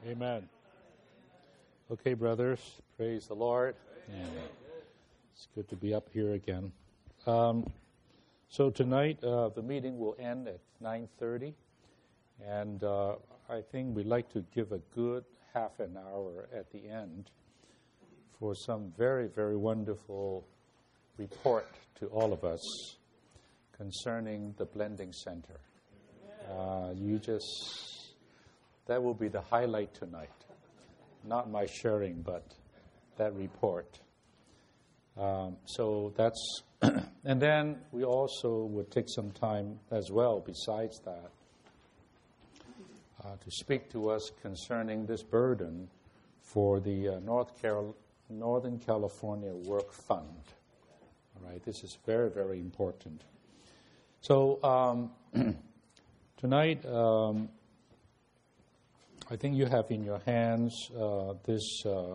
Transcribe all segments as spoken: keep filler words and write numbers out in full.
Amen. Okay, brothers, praise the Lord. And it's good to be up here again. Um, so tonight, uh, the meeting will end at nine thirty, and uh, I think we'd like to give a good half an hour at the end for some very, very wonderful report to all of us concerning the Blending Center. Uh, you just, that will be the highlight tonight. Not my sharing, but that report. Um, so that's, and then we also would take some time as well, besides that, uh, to speak to us concerning this burden for the uh, North Carol- Northern California Work Fund. All right, this is very, very important. So um, tonight, um, I think you have in your hands uh, this uh, uh,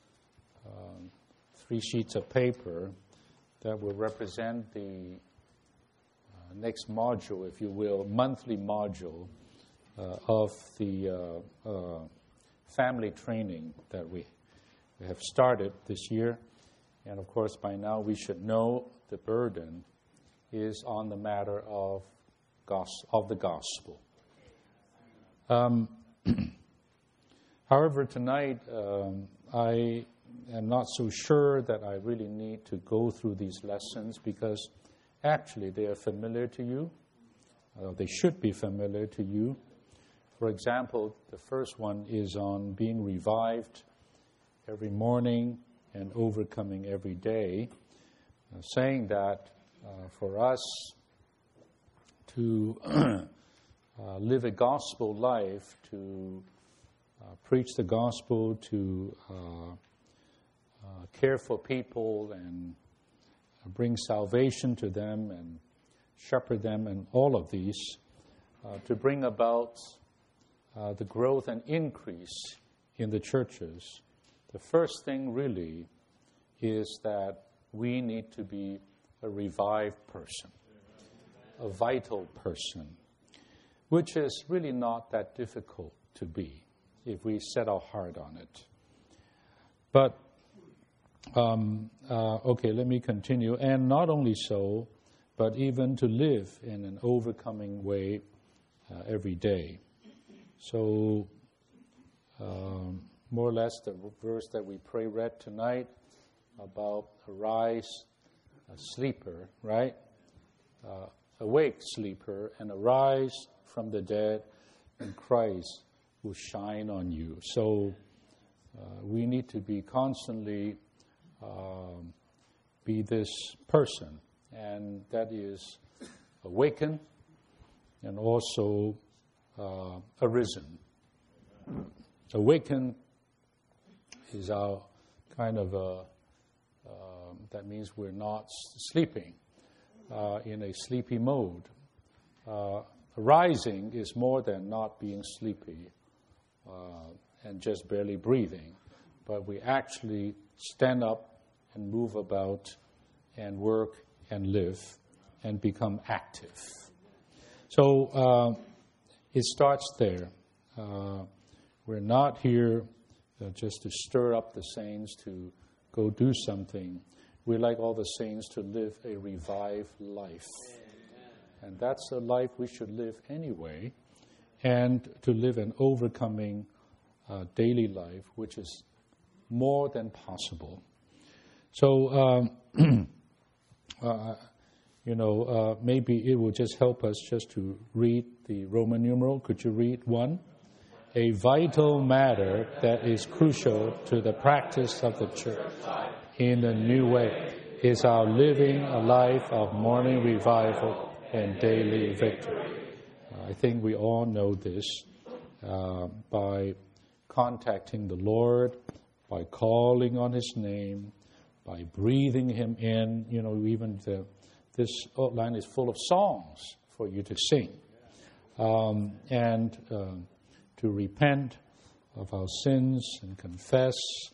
three sheets of paper that will represent the uh, next module, if you will, monthly module uh, of the uh, uh, family training that we, we have started this year. And of course, by now we should know the burden is on the matter of, gos- of the gospel. Um, However, tonight, um, I am not so sure that I really need to go through these lessons because actually they are familiar to you. Uh, they should be familiar to you. For example, the first one is on being revived every morning and overcoming every day, uh, saying that uh, for us to uh, live a gospel life, to Uh, preach the gospel, to uh, uh, care for people and uh, bring salvation to them and shepherd them and all of these, uh, to bring about uh, the growth and increase in the churches. The first thing really is that we need to be a revived person, a vital person, which is really not that difficult to be if we set our heart on it. But, um, uh, okay, let me continue. And not only so, but even to live in an overcoming way uh, every day. So, um, more or less the verse that we pray read tonight about arise, a sleeper, right? Uh, awake, sleeper, and arise from the dead, and Christ will shine on you. So uh, we need to be constantly um, be this person, and that is awakened and also uh, arisen. Awakened is our kind of a, uh, that means we're not sleeping uh, in a sleepy mode. Uh, rising is more than not being sleepy. Uh, and just barely breathing, but we actually stand up and move about and work and live and become active. So uh, it starts there. Uh, we're not here uh, just to stir up the saints to go do something. We like all the saints to live a revived life. And that's a life we should live anyway. And to live an overcoming uh, daily life, which is more than possible. So, um, uh, you know, uh, maybe it will just help us just to read the Roman numeral. Could you read one? A vital matter that is crucial to the practice of the church in a new way is our living a life of morning revival and daily victory. I think we all know this uh, by contacting the Lord, by calling on His name, by breathing Him in. You know, even the, this outline is full of songs for you to sing. Um, and uh, to repent of our sins and confess.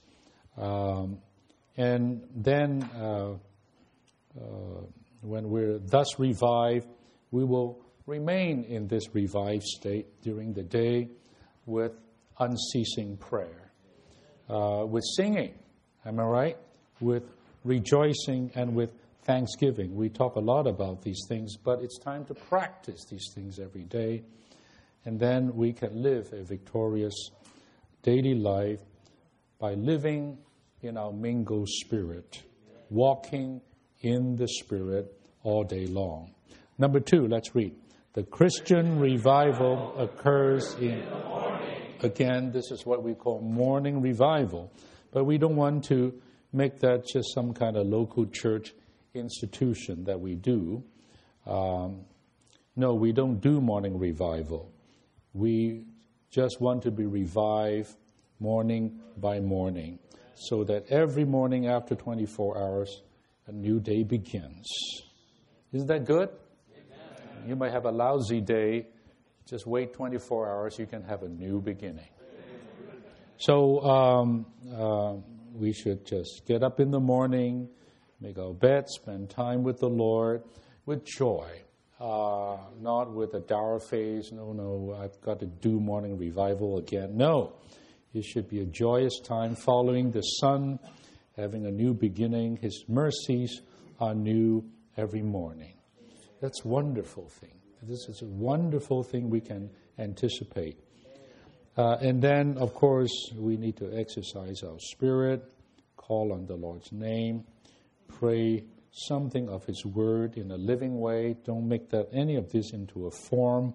Um, and then uh, uh, when we're thus revived, we will remain in this revived state during the day with unceasing prayer, uh, with singing, am I right? With rejoicing and with thanksgiving. We talk a lot about these things, but it's time to practice these things every day. And then we can live a victorious daily life by living in our mingled spirit, walking in the Spirit all day long. Number two, let's read. The Christian revival occurs in, again, this is what we call morning revival. But we don't want to make that just some kind of local church institution that we do. Um, no, we don't do morning revival. We just want to be revived morning by morning, so that every morning after twenty-four hours, a new day begins. Isn't that good? Amen. You might have a lousy day. Just wait twenty-four hours, you can have a new beginning. So um, uh, we should just get up in the morning, make our bed, spend time with the Lord with joy, uh, not with a dour face. No, no, I've got to do morning revival again. No, it should be a joyous time following the sun, having a new beginning. His mercies are new every morning. That's a wonderful thing. This is a wonderful thing we can anticipate. Uh, and then, of course, we need to exercise our spirit, call on the Lord's name, pray something of His Word in a living way. Don't make that any of this into a form.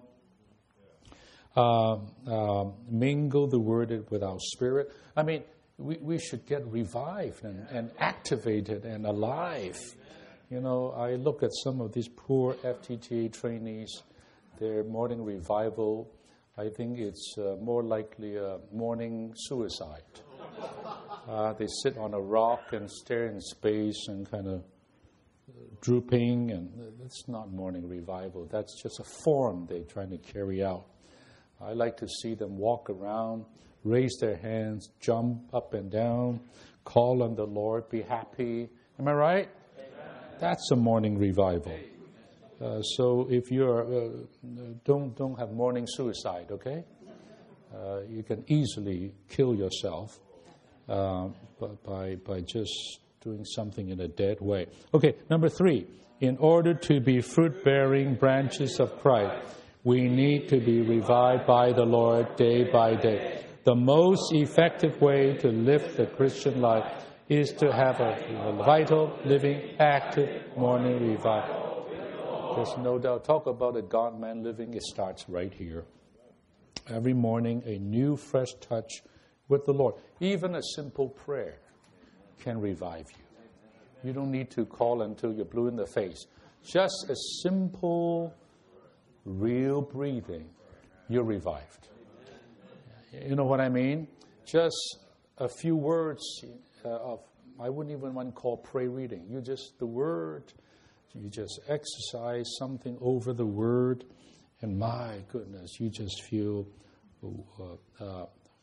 Uh, uh, mingle the Word with our spirit. I mean, we, we should get revived and, and activated and alive. You know, I look at some of these poor F T T A trainees, their morning revival, I think it's uh, more likely a morning suicide. Uh, they sit on a rock and stare in space and kind of drooping, and that's not morning revival. That's just a form they're trying to carry out. I like to see them walk around, raise their hands, jump up and down, call on the Lord, be happy. Am I right? Amen. That's a morning revival. Uh, so if you're, uh, don't don't have morning suicide, okay? Uh, you can easily kill yourself uh, by by just doing something in a dead way. Okay, number three. In order to be fruit-bearing branches of Christ, we need to be revived by the Lord day by day. The most effective way to live the Christian life is to have a vital, living, active morning revival. There's no doubt. Talk about a God-man living, it starts right here. Every morning, a new, fresh touch with the Lord. Even a simple prayer can revive you. You don't need to call until you're blue in the face. Just a simple, real breathing, you're revived. You know what I mean? Just a few words uh, of, I wouldn't even want to call pray reading. You just, the word, you just exercise something over the word, and my goodness, you just feel uh, uh,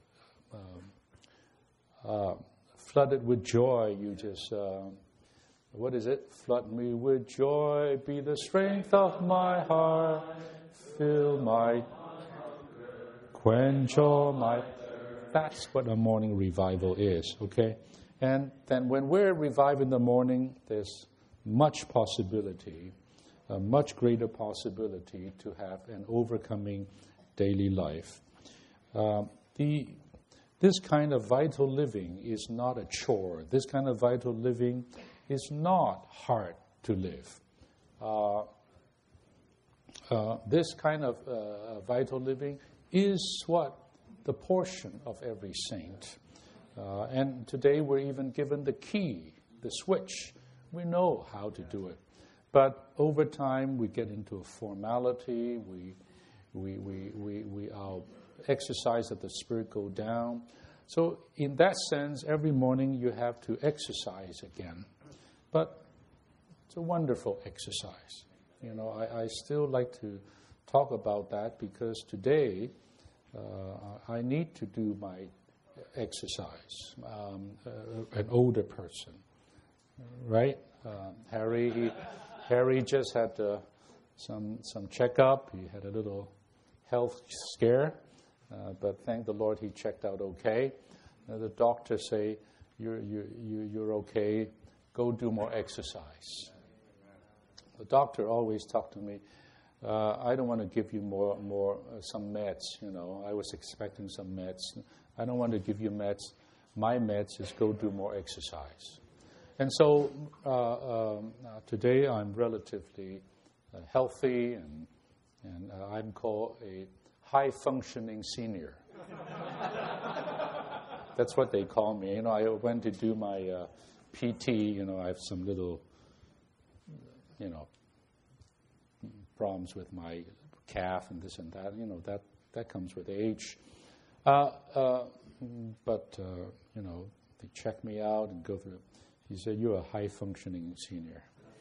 uh, uh, flooded with joy. You just, uh, what is it? Flood me with joy, be the strength of my heart, fill my, quench all my. That's what a morning revival is, okay? And then when we're revived in the morning, there's much possibility, a much greater possibility to have an overcoming daily life. Uh, the This kind of vital living is not a chore. This kind of vital living is not hard to live. Uh, uh, this kind of uh, vital living is what? The portion of every saint. Uh, and today we're even given the key, the switch. We know how to do it. But over time we get into a formality. We, we, we, we, we our exercise of the Spirit go down. So in that sense, every morning you have to exercise again. But it's a wonderful exercise. You know, I, I still like to talk about that because today uh, I need to do my exercise. Um, uh, an older person, right? Uh, Harry, he, Harry just had uh, some some checkup. He had a little health scare, Uh, but thank the Lord he checked out okay. Uh, the doctor say, you're, you, you, you're okay, go do more exercise. The doctor always talked to me, uh, I don't want to give you more, more uh, some meds, you know. I was expecting some meds. I don't want to give you meds. My meds is go do more exercise. And so uh, um, uh, today I'm relatively uh, healthy, and, and uh, I'm called a high-functioning senior. That's what they call me. You know, I went to do my uh, P T, you know, I have some little, you know, problems with my calf and this and that. You know, that, that comes with age. Uh, uh, but, uh, you know, they check me out and go through. He said, you're a high-functioning senior.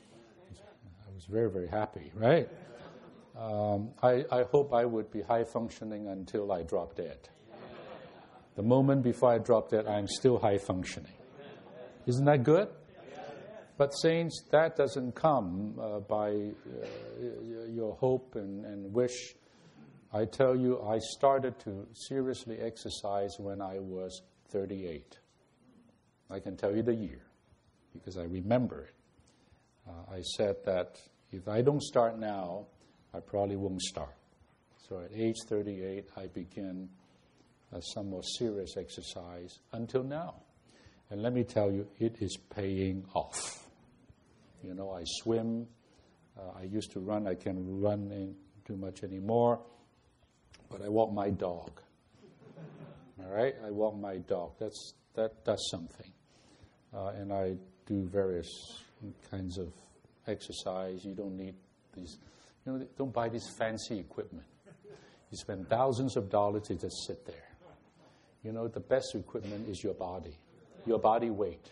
I was very, very happy, right? Um, I, I hope I would be high-functioning until I drop dead. The moment before I drop dead, I'm still high-functioning. Isn't that good? But saints, that doesn't come uh, by uh, your hope and, and wish. I tell you, I started to seriously exercise when I was thirty-eight. I can tell you the year, because I remember it. Uh, I said that if I don't start now, I probably won't start. So at age thirty-eight, I began uh, some more serious exercise until now. And let me tell you, it is paying off. You know, I swim. Uh, I used to run. I can't run in too much anymore. But I walk my dog. All right? I walk my dog. That's that does something. Uh, and I do various kinds of exercise. You don't need these, you know, don't buy this fancy equipment. You spend thousands of dollars to just sit there. You know, the best equipment is your body, your body weight.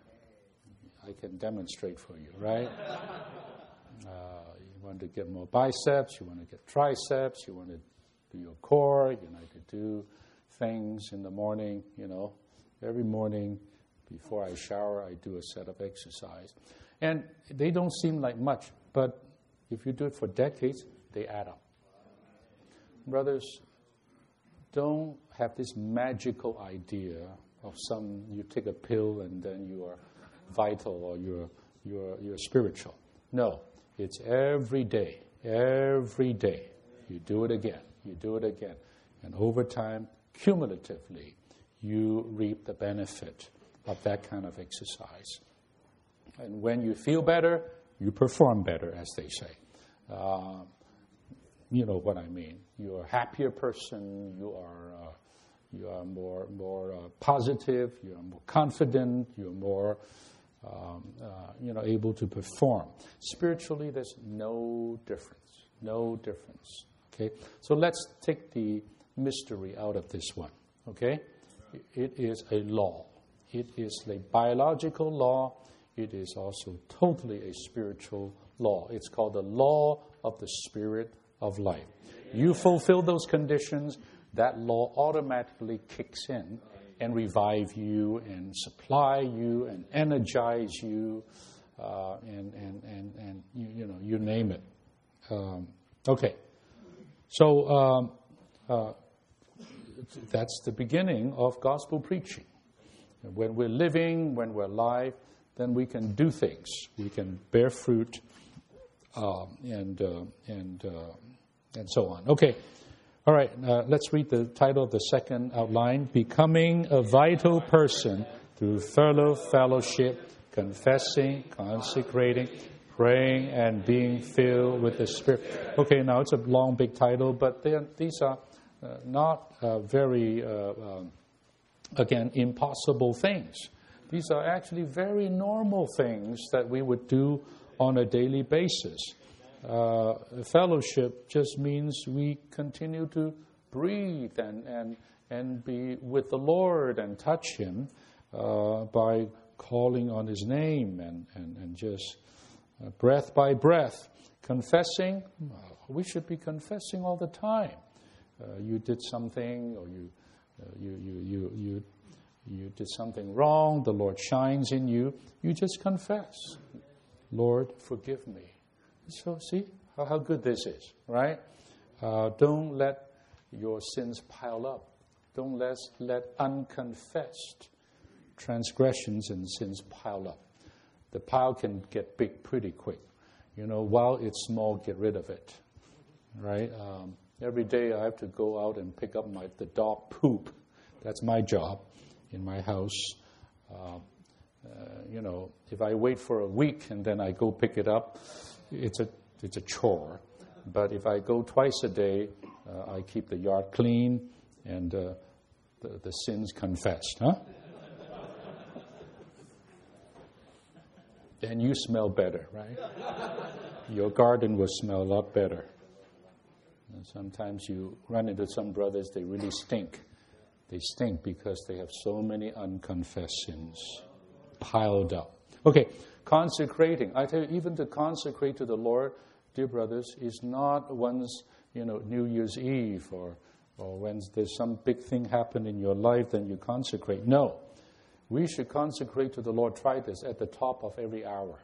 I can demonstrate for you, right? Uh, you want to get more biceps, you want to get triceps, you want to do your core, you know, to do things in the morning, you know. Every morning before I shower, I do a set of exercise. And they don't seem like much, but if you do it for decades, they add up. Brothers, don't have this magical idea of some, you take a pill and then you are vital or you're, you're, you're spiritual. No, it's every day, every day. You do it again, you do it again. And over time, cumulatively, you reap the benefit of that kind of exercise. And when you feel better, you perform better, as they say. Uh, you know what I mean. You're a happier person. You are uh, you are more more uh, positive. You are more confident. You're more um, uh, you know able to perform. Spiritually, there's no difference. No difference. Okay. So let's take the mystery out of this one. Okay. It is a law. It is a biological law. It is also totally a spiritual law. It's called the law of the spirit of life. You fulfill those conditions, that law automatically kicks in and revive you and supply you and energize you uh, and, and, and, and you, you know, you name it. Um, okay. So um, uh, that's the beginning of gospel preaching. When we're living, when we're alive, then we can do things. We can bear fruit uh, and uh, and uh, and so on. Okay, all right. Uh, let's read the title of the second outline: Becoming a Vital Person Through Thorough Fellowship, Confessing, Consecrating, Praying, and Being Filled with the Spirit. Okay, now it's a long, big title, but these are uh, not uh, very. Uh, um, Again, impossible things. These are actually very normal things that we would do on a daily basis. Uh, fellowship just means we continue to breathe and, and, and be with the Lord and touch Him uh, by calling on His name and, and, and just uh, breath by breath. Confessing, we should be confessing all the time. Uh, you did something or you Uh, you, you, you, you, you did something wrong. The Lord shines in you. You just confess. Lord, forgive me. So see how, how good this is, right? Uh, don't let your sins pile up. Don't let, let unconfessed transgressions and sins pile up. The pile can get big pretty quick. You know, while it's small, get rid of it, right? Um, every day I have to go out and pick up my the dog poop. That's my job in my house. Uh, uh, you know, if I wait for a week and then I go pick it up, it's a it's a chore. But if I go twice a day, uh, I keep the yard clean and uh, the, the sins confessed, huh? And you smell better, right? Your garden will smell a lot better. And sometimes you run into some brothers, they really stink. They stink because they have so many unconfessed sins piled up. Okay, consecrating. I tell you, even to consecrate to the Lord, dear brothers, is not once, you know, New Year's Eve or, or when there's some big thing happen in your life, then you consecrate. No. We should consecrate to the Lord. Try this at the top of every hour.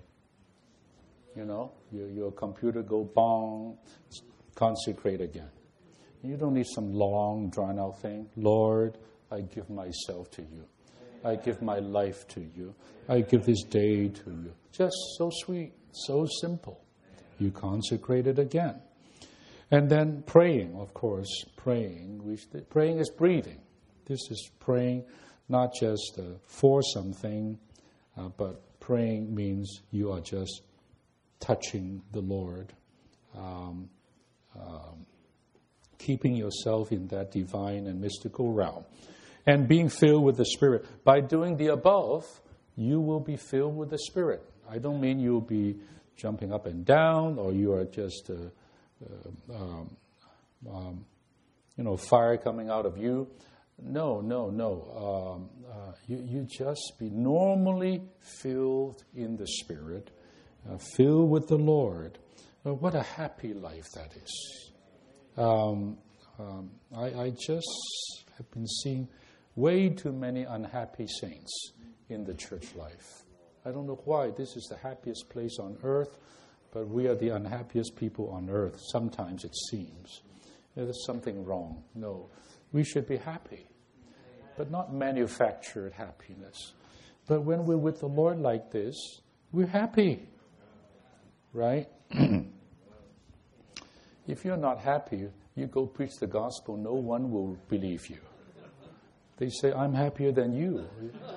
You know, your, your computer go bong, consecrate again. You don't need some long, drawn-out thing. Lord, I give myself to you. I give my life to you. I give this day to you. Just so sweet, so simple. You consecrate it again. And then praying, of course, praying. We, praying is breathing. This is praying. Not just uh, for something, uh, but praying means you are just touching the Lord, um, um, keeping yourself in that divine and mystical realm, and being filled with the Spirit. By doing the above, you will be filled with the Spirit. I don't mean you'll be jumping up and down, or you are just, uh, uh, um, um, you know, fire coming out of you. No, no, no. Um, uh, you, you just be normally filled in the Spirit, uh, filled with the Lord. Uh, what a happy life that is. Um, um, I, I just have been seeing way too many unhappy saints in the church life. I don't know why. This is the happiest place on earth, but we are the unhappiest people on earth. Sometimes it seems. There's something wrong. No. We should be happy, but not manufactured happiness. But when we're with the Lord like this, we're happy, right? If you're not happy, you go preach the gospel, no one will believe you. They say, I'm happier than you.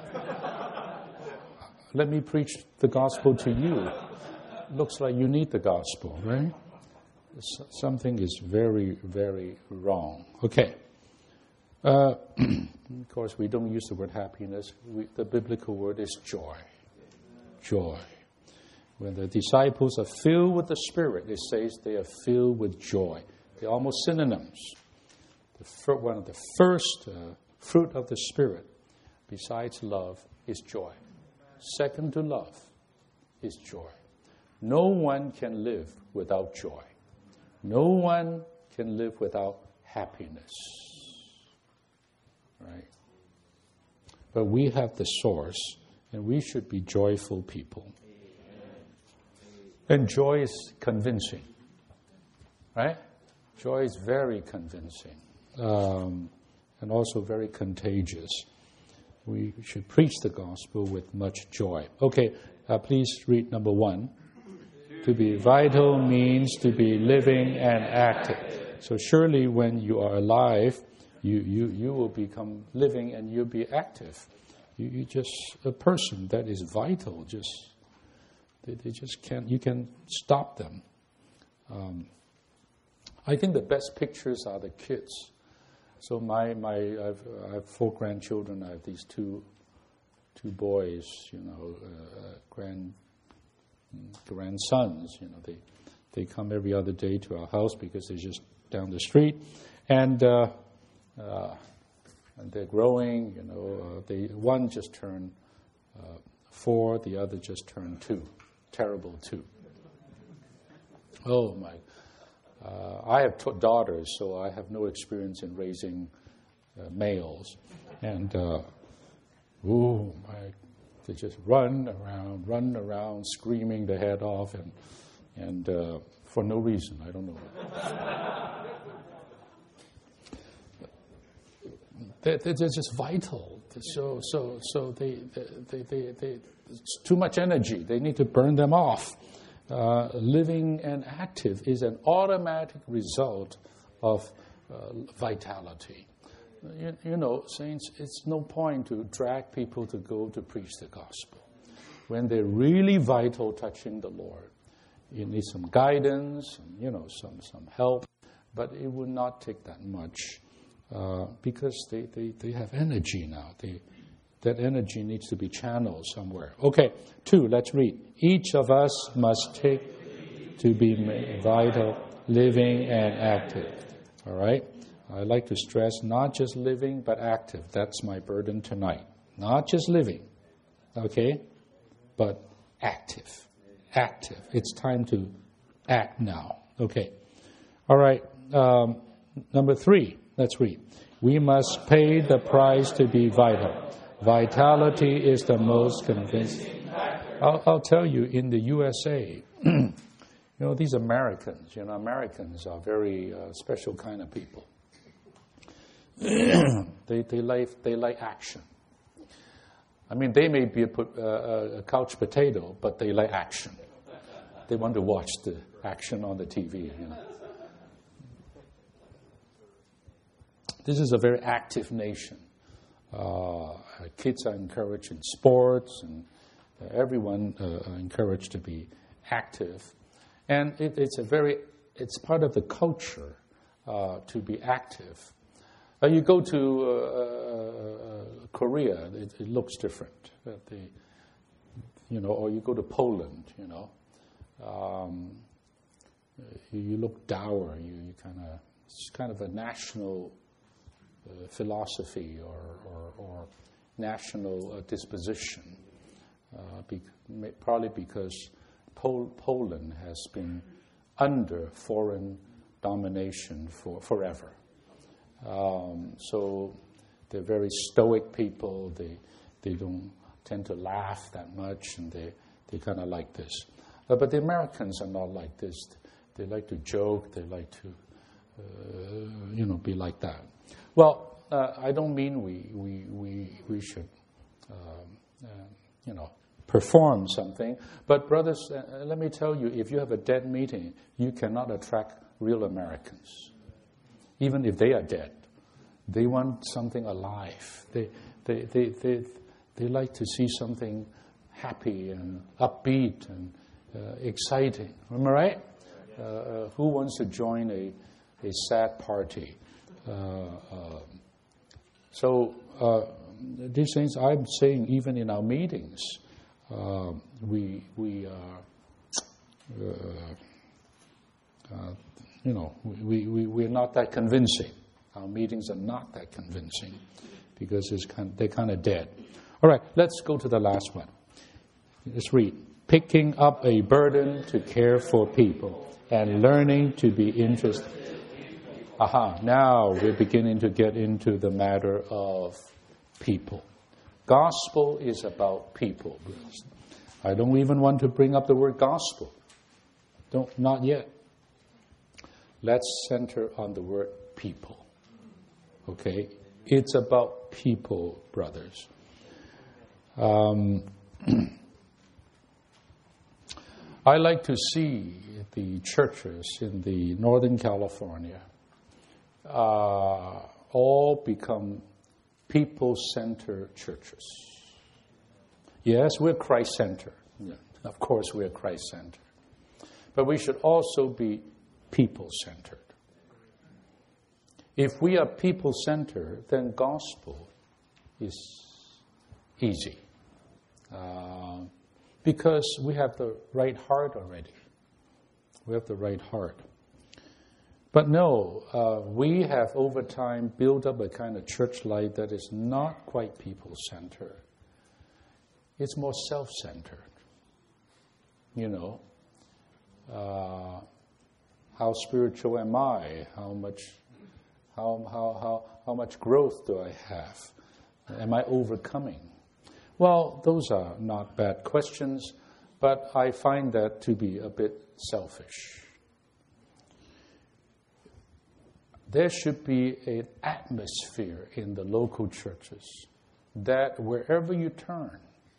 Let me preach the gospel to you. Looks like you need the gospel, right? Something is very, very wrong. Okay. Uh, of course, we don't use the word happiness. We, the biblical word is joy. Joy. When the disciples are filled with the Spirit, it says they are filled with joy. They're almost synonyms. The fir- one of the first uh, fruit of the Spirit, besides love, is joy. Second to love is joy. No one can live without joy. No one can live without happiness. Right? But we have the source, and we should be joyful people. And joy is convincing. Right? Joy is very convincing. Um, and also very contagious. We should preach the gospel with much joy. Okay, uh, please read number one. To be vital means to be living and active. So surely when you are alive, you, you, you will become living and you'll be active. You, you just, a person that is vital, just, they, they just can't, you can stop them. Um, I think the best pictures are the kids. So my, my I've, I have four grandchildren. I have these two two boys, you know, uh, grand grandsons. You know, they they come every other day to our house because they're just down the street, and uh, uh, and they're growing. You know, uh, they one just turned uh, four, the other just turned two. Terrible two. Oh my. Uh, I have t- daughters, so I have no experience in raising uh, males. And, uh, ooh, my, they just run around, run around, screaming their head off, and and uh, for no reason. I don't know. they're, they're just vital. So, so, so they, they, they, they, it's too much energy. They need to burn them off. Uh, living and active is an automatic result of uh, vitality. You, you know, saints, it's no point to drag people to go to preach the gospel. When they're really vital touching the Lord, you need some guidance, and, you know, some, some help, but it would not take that much uh, because they, they, they have energy now. They, that energy needs to be channeled somewhere. Okay, two, let's read. Each of us must take to be vital, living, and active. All right? I like to stress not just living, but active. That's my burden tonight. Not just living, okay, but active. Active. It's time to act now. Okay. All right. Um, number three, let's read. We must pay the price to be vital. Vitality is the most convincing. I'll, I'll tell you, in the U S A, you know, these Americans, you know, Americans are very uh, special kind of people. they they like they like action. I mean, they may be a, uh, a couch potato, but they like action. They want to watch the action on the T V. You know. This is a very active nation. Uh, kids are encouraged in sports, and uh, everyone uh, are encouraged to be active. And it, it's a very it's part of the culture uh, to be active. Uh, you go to uh, uh, Korea, it, it looks different. Uh, the, you know, or you go to Poland, you know, um, you, you look dour. You, you kind of it's kind of a national uh, philosophy or or, or national uh, disposition. Uh, be, probably because Pol- Poland has been under foreign domination for forever. Um, so they're very stoic people. They they don't tend to laugh that much, and they they kind of like this. Uh, but the Americans are not like this. They like to joke. They like to, uh, you know, be like that. Well, uh, I don't mean we we we we should, um, uh, you know, perform something. But brothers, uh, let me tell you, if you have a dead meeting, you cannot attract real Americans. Even if they are dead, they want something alive. They, they, they, they, they like to see something happy and upbeat and uh, exciting. Am I right? Uh, uh, who wants to join a, a sad party? Uh, uh, so uh, these things I'm saying, even in our meetings, uh, we we are. Uh, uh, You know, we, we, we're not that convincing. Our meetings are not that convincing because it's kind of, they're kind of dead. All right, let's go to the last one. Let's read. Picking up a burden to care for people and learning to be interested. Aha, now we're beginning to get into the matter of people. Gospel is about people. I don't even want to bring up the word gospel. Don't, not yet. Let's center on the word people. Okay? It's about people, brothers. Um, I like to see the churches in the Northern California uh, all become people-centered churches. Yes, we're Christ-centered. Yeah, of course, we're Christ-centered. But we should also be people-centered. If we are people-centered, then gospel is easy. Uh, because we have the right heart already. We have the right heart. But no, uh, we have over time built up a kind of church life that is not quite people-centered. It's more self-centered. You know, uh, how spiritual am I? How much, how how how how much growth do I have? Am I overcoming? Well, those are not bad questions, but I find that to be a bit selfish. there should be an atmosphere in the local churches that wherever you turn,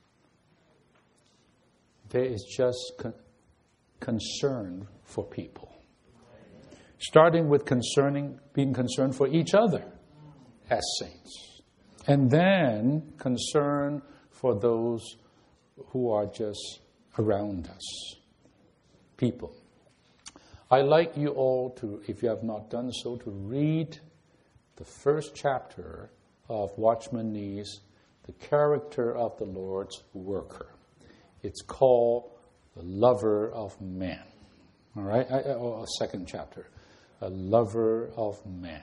there is just con- concern for people. Starting with concerning, being concerned for each other as saints. And then concern for those who are just around us. People. I'd like you all to, if you have not done so, to read the first chapter of Watchman Nee's The Character of the Lord's Worker. It's called The Lover of Man. All right? I, oh, a second chapter. A Lover of Man.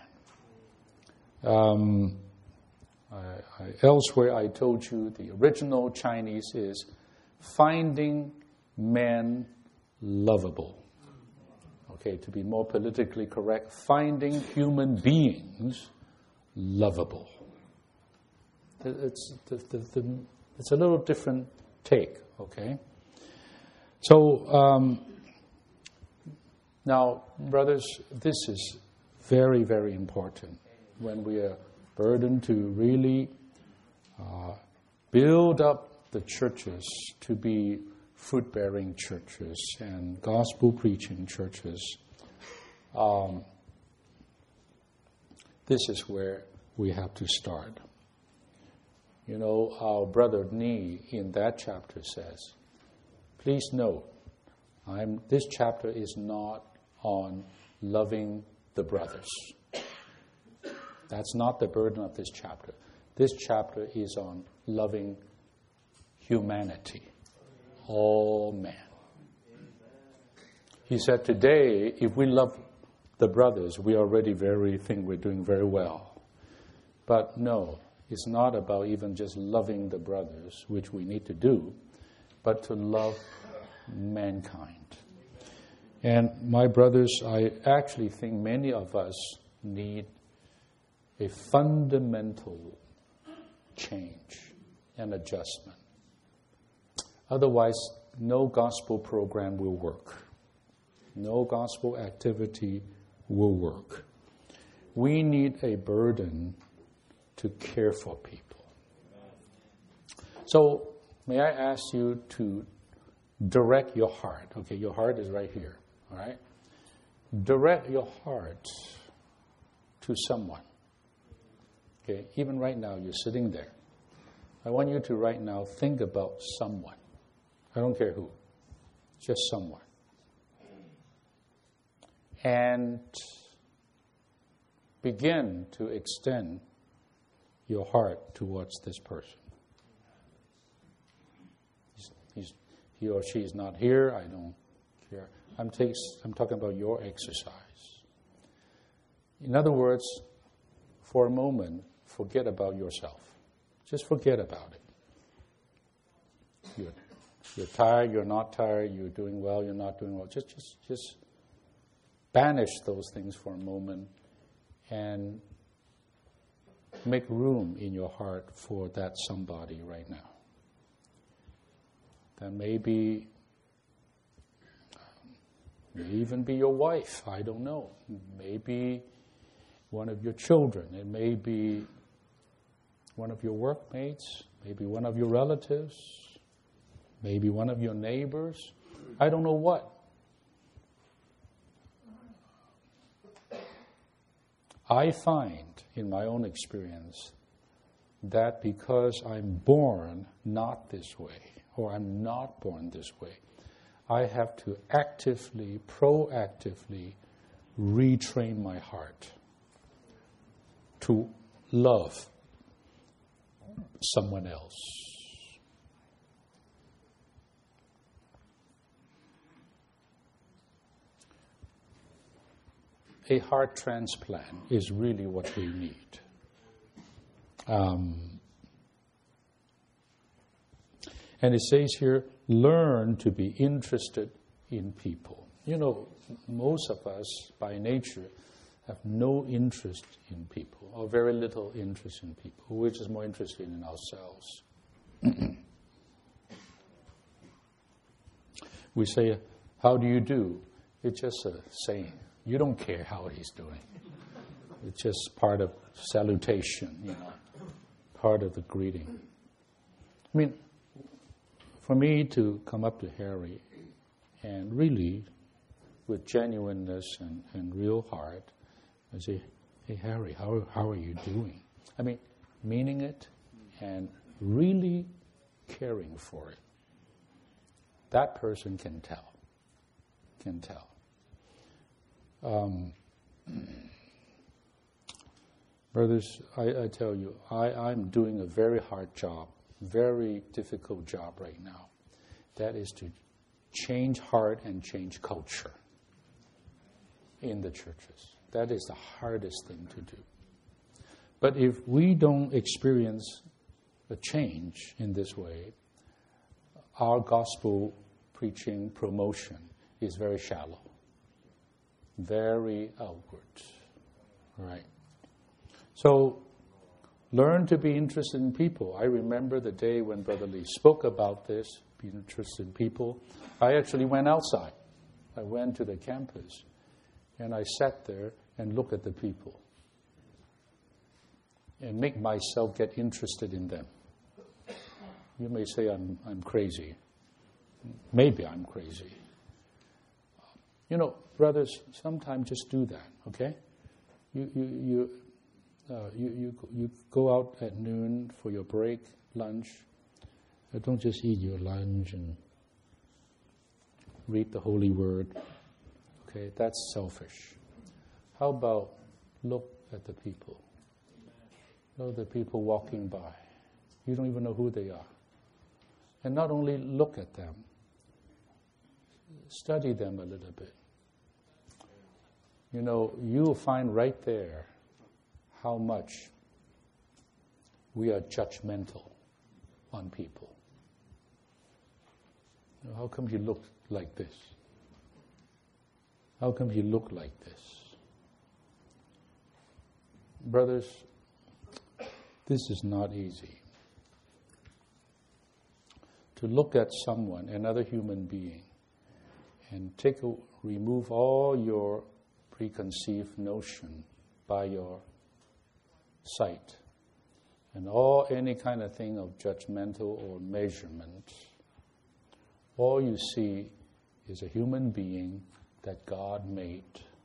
Um, I, I, elsewhere I told you the original Chinese is finding men lovable. Okay, to be more politically correct, finding human beings lovable. It's, the, the, the, it's a little different take, okay? So, um, now, brothers, this is very, very important when we are burdened to really uh, build up the churches to be fruit-bearing churches and gospel-preaching churches. Um, this is where we have to start. You know, our brother Nee in that chapter says, please note, I'm, this chapter is not on loving the brothers. That's not the burden of this chapter. This chapter is on loving humanity. All men. He said, today, if we love the brothers, we already very think we're doing very well. But no, it's not about even just loving the brothers, which we need to do, but to love mankind. And my brothers, I actually think many of us need a fundamental change and adjustment. Otherwise, no gospel program will work. No gospel activity will work. We need a burden to care for people. So, may I ask you to direct your heart. Okay, your heart is right here, all right? Direct your heart to someone. Okay, even right now, you're sitting there. I want you to right now think about someone. I don't care who. Just someone. And begin to extend your heart towards this person. He's, he's, he or she is not here. I don't care. I'm, takes, I'm talking about your exercise. In other words, for a moment, forget about yourself. Just forget about it. You're, you're tired, you're not tired, you're doing well, you're not doing well. Just, just, just banish those things for a moment and make room in your heart for that somebody right now. That may be, may even be your wife, I don't know. Maybe one of your children. It may be one of your workmates, maybe one of your relatives, maybe one of your neighbors. I don't know what. I find in my own experience that because I'm born not this way, or I'm not born this way, I have to actively, proactively retrain my heart to love someone else. A heart transplant is really what we need. Um, and it says here, learn to be interested in people. You know, most of us, by nature, have no interest in people, or very little interest in people. We're just more interested in ourselves. We say, how do you do? It's just a saying. You don't care how he's doing. It's just part of salutation, you know, part of the greeting. I mean, for me to come up to Harry and really, with genuineness and, and real heart, I say, hey, Harry, how, how are you doing? I mean, meaning it and really caring for it. That person can tell, can tell. Um, brothers, I, I tell you, I, I'm doing a very hard job, very difficult job right now. That is to change heart and change culture in the churches. That is the hardest thing to do. But if we don't experience a change in this way, our gospel preaching promotion is very shallow, very outward, right? So learn to be interested in people. I remember the day when Brother Lee spoke about this, being interested in people. I actually went outside. I went to the campus, and I sat there and looked at the people and make myself get interested in them. You may say I'm I'm crazy. Maybe I'm crazy. You know, brothers, sometimes just do that, okay? You you you uh, you, you you go out at noon for your break, lunch. Uh, don't just eat your lunch and read the Holy Word. Okay, that's selfish. How about look at the people? Look at the people walking by. You don't even know who they are. And not only look at them, study them a little bit. You know, you'll find right there how much we are judgmental on people. You know, how come you look like this? How come you look like this? Brothers, this is not easy. To look at someone, another human being, and take a, remove all your preconceived notion by your sight, and all any kind of thing of judgmental or measurement. All you see is a human being that God made,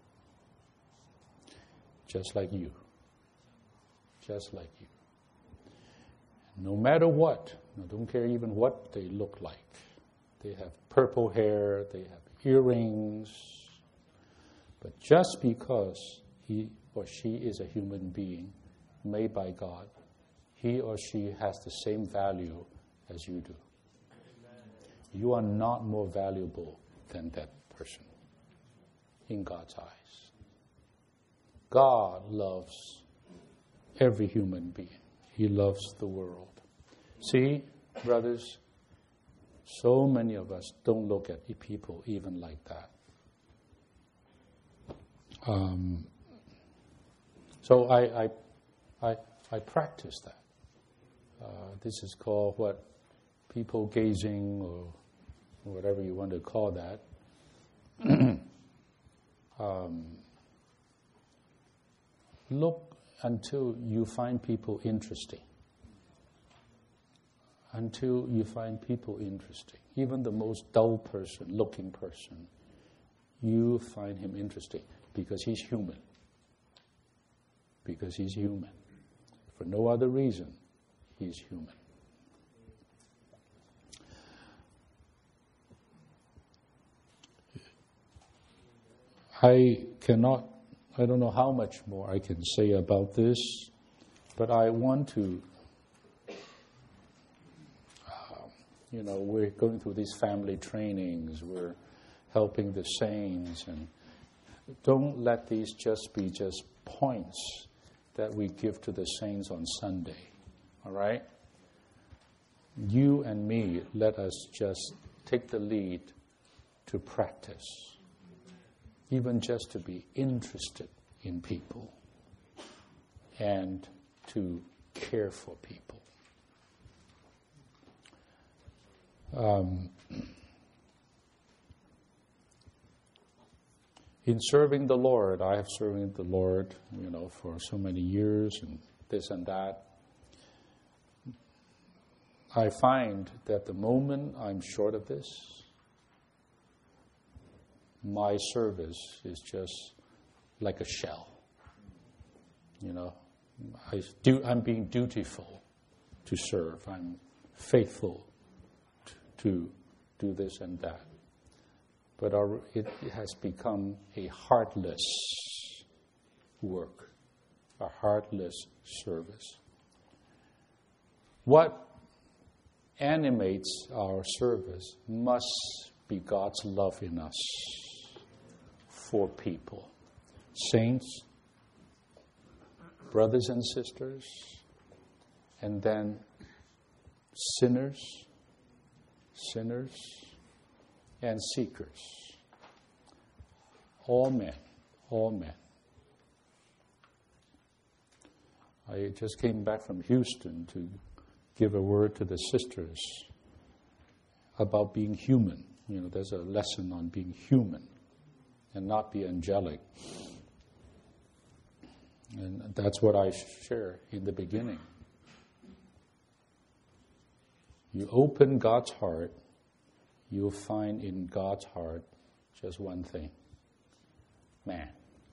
just like you, just like you. No matter what, I don't care even what they look like. They have purple hair, they have earrings. But just because he or she is a human being made by God, he or she has the same value as you do. You are not more valuable than that person in God's eyes. God loves every human being. He loves the world. See, brothers, so many of us don't look at people even like that. Um, so I, I, I, I practice that. Uh, this is called what? People gazing, or whatever you want to call that. um, look until you find people interesting. Until you find people interesting. Even the most dull person, looking person, you find him interesting because he's human. Because he's human. For no other reason, he's human. I cannot, I don't know how much more I can say about this, but I want to, uh, you know, we're going through these family trainings, we're helping the saints, and don't let these just be just points that we give to the saints on Sunday, all right? You and me, let us just take the lead to practice. Even just to be interested in people and to care for people. Um, in serving the Lord, I have served the Lord, you know, for so many years and this and that. I find that the moment I'm short of this, my service is just like a shell. You know, I do, I'm being dutiful to serve. I'm faithful to, to do this and that. But our, it has become a heartless work, a heartless service. What animates our service must be God's love in us for people. Saints, brothers and sisters, and then sinners, sinners, and seekers. All men, all men. I just came back from Houston to give a word to the sisters about being human. You know, there's a lesson on being human and not be angelic. And that's what I share in the beginning. You open God's heart, you'll find in God's heart just one thing: man.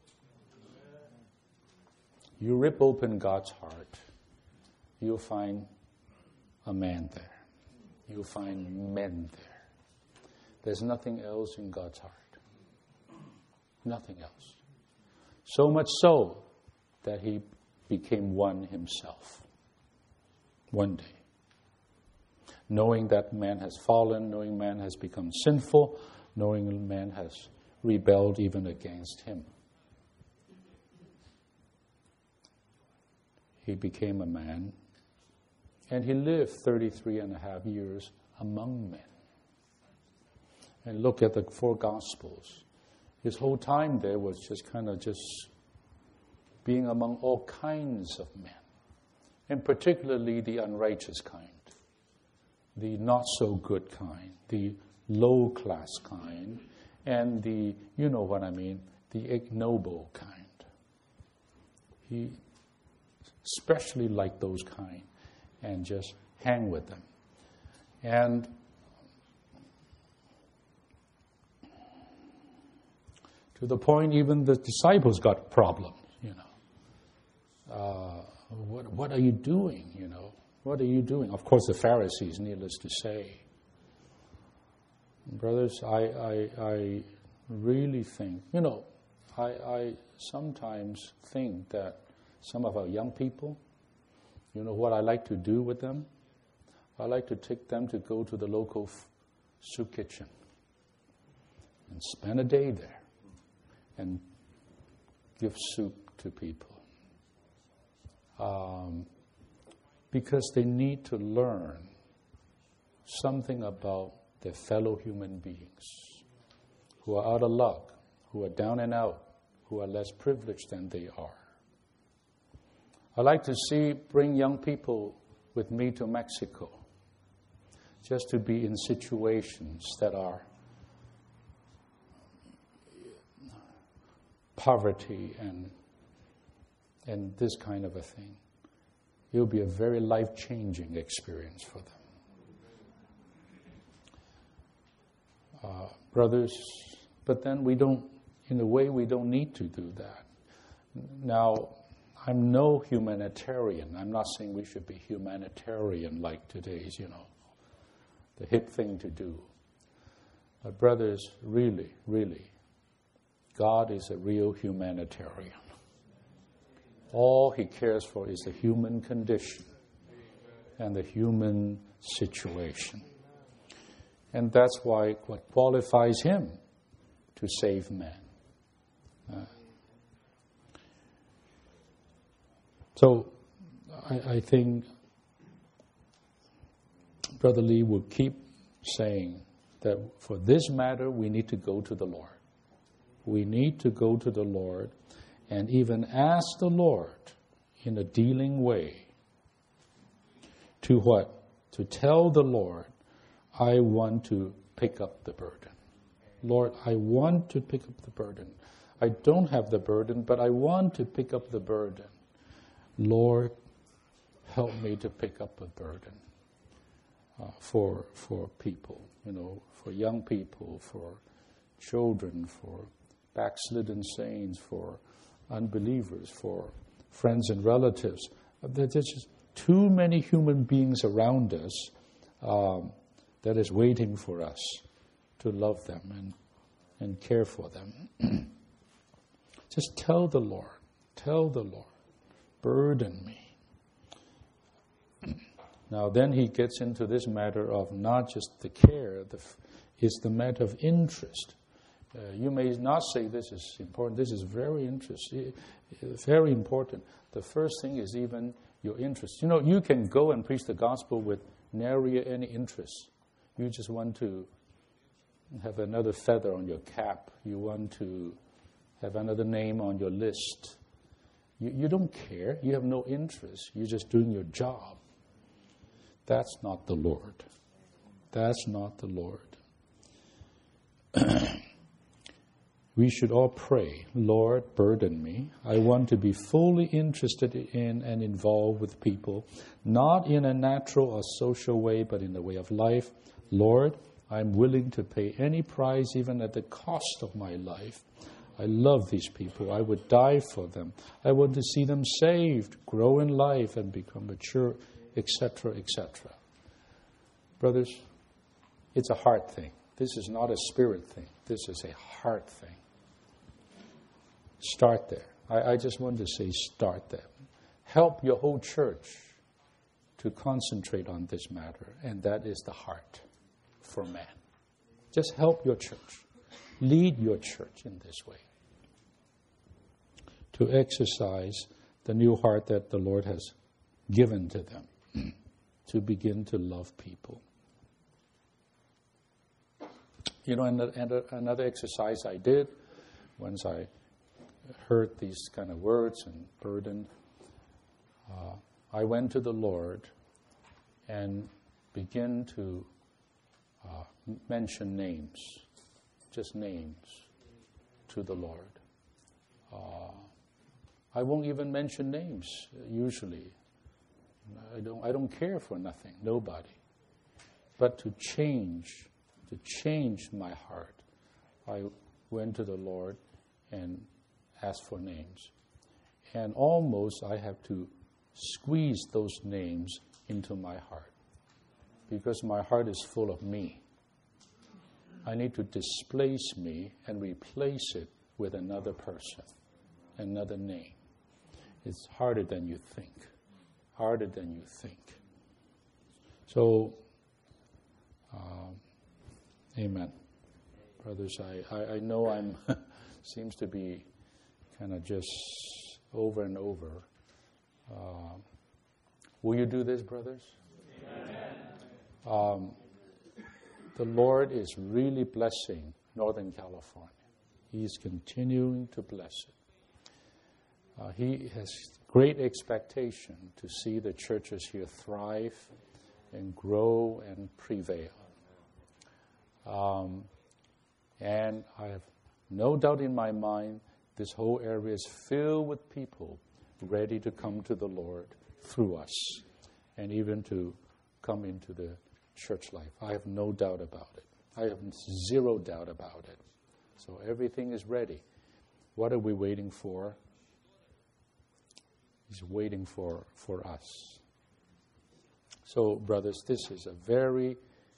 You rip open God's heart, you'll find a man there. You'll find men there. There's nothing else in God's heart. Nothing else. So much so that he became one himself. One day. Knowing that man has fallen, knowing man has become sinful, knowing man has rebelled even against him. He became a man, and he lived thirty-three and a half years among men. And look at the four Gospels. His whole time there was just kind of just being among all kinds of men, and particularly the unrighteous kind, the not-so-good kind, the low-class kind, and the, you know what I mean, the ignoble kind. He especially liked those kind and just hang with them. And to the point even the disciples got problems, you know. Uh, what, what are you doing, you know? What are you doing? Of course, the Pharisees, needless to say. Brothers, I, I, I really think, you know, I, I sometimes think that some of our young people, you know what I like to do with them? I like to take them to go to the local f- soup kitchen and spend a day there and give soup to people. Um, because they need to learn something about their fellow human beings who are out of luck, who are down and out, who are less privileged than they are. I like to see, bring young people with me to Mexico, just to be in situations that are poverty and and this kind of a thing. It will be a very life-changing experience for them. Uh, brothers, but then we don't, in a way, we don't need to do that. Now, I'm no humanitarian. I'm not saying we should be humanitarian like today's, you know, the hip thing to do. But brothers, really, really, God is a real humanitarian. All he cares for is the human condition and the human situation. And that's why what qualifies him to save men. Uh, so I, I think Brother Lee will keep saying that for this matter we need to go to the Lord. We need to go to the Lord and even ask the Lord in a dealing way to what? To tell the Lord, I want to pick up the burden. Lord, I want to pick up the burden. I don't have the burden, but I want to pick up the burden. Lord, help me to pick up a burden uh, for for people, you know, for young people, for children, for backslidden saints, for unbelievers, for friends and relatives. There's just too many human beings around us um, that is waiting for us to love them and, and care for them. Just tell the Lord, tell the Lord, burden me. Now then he gets into this matter of not just the care, the, it's the matter of interest. Uh, you may not say this is important. This is very interesting, very important. The first thing is even your interest. You know, you can go and preach the gospel with nary any interest. You just want to have another feather on your cap. You want to have another name on your list. You, you don't care. You have no interest. You're just doing your job. That's not the Lord. That's not the Lord. We should all pray, Lord, burden me. I want to be fully interested in and involved with people, not in a natural or social way, but in the way of life. Lord, I'm willing to pay any price, even at the cost of my life. I love these people. I would die for them. I want to see them saved, grow in life, and become mature, et cetera, et cetera. Brothers, it's a heart thing. This is not a spirit thing. This is a heart thing. Start there. I, I just want to say start there. Help your whole church to concentrate on this matter, and that is the heart for man. Just help your church. Lead your church in this way to exercise the new heart that the Lord has given to them to begin to love people. You know, another, another exercise I did once I heard these kind of words and burden, uh, I went to the Lord and began to uh, mention names, just names to the Lord. Uh, I won't even mention names usually. I don't. I don't care for nothing, nobody. But to change, to change my heart, I went to the Lord and asked for names. And almost I have to squeeze those names into my heart because my heart is full of me. I need to displace me and replace it with another person, another name. It's harder than you think. Harder than you think. So, um, amen. Brothers, I, I, I know I'm, seems to be kind of just over and over. Uh, will you do this, brothers? Um, the Lord is really blessing Northern California. He is continuing to bless it. Uh, he has great expectation to see the churches here thrive and grow and prevail. Um, and I have no doubt in my mind this whole area is filled with people ready to come to the Lord through us and even to come into the church life. I have no doubt about it. I have zero doubt about it. So everything is ready. What are we waiting for? He's waiting for, for us. So, brothers, this is a very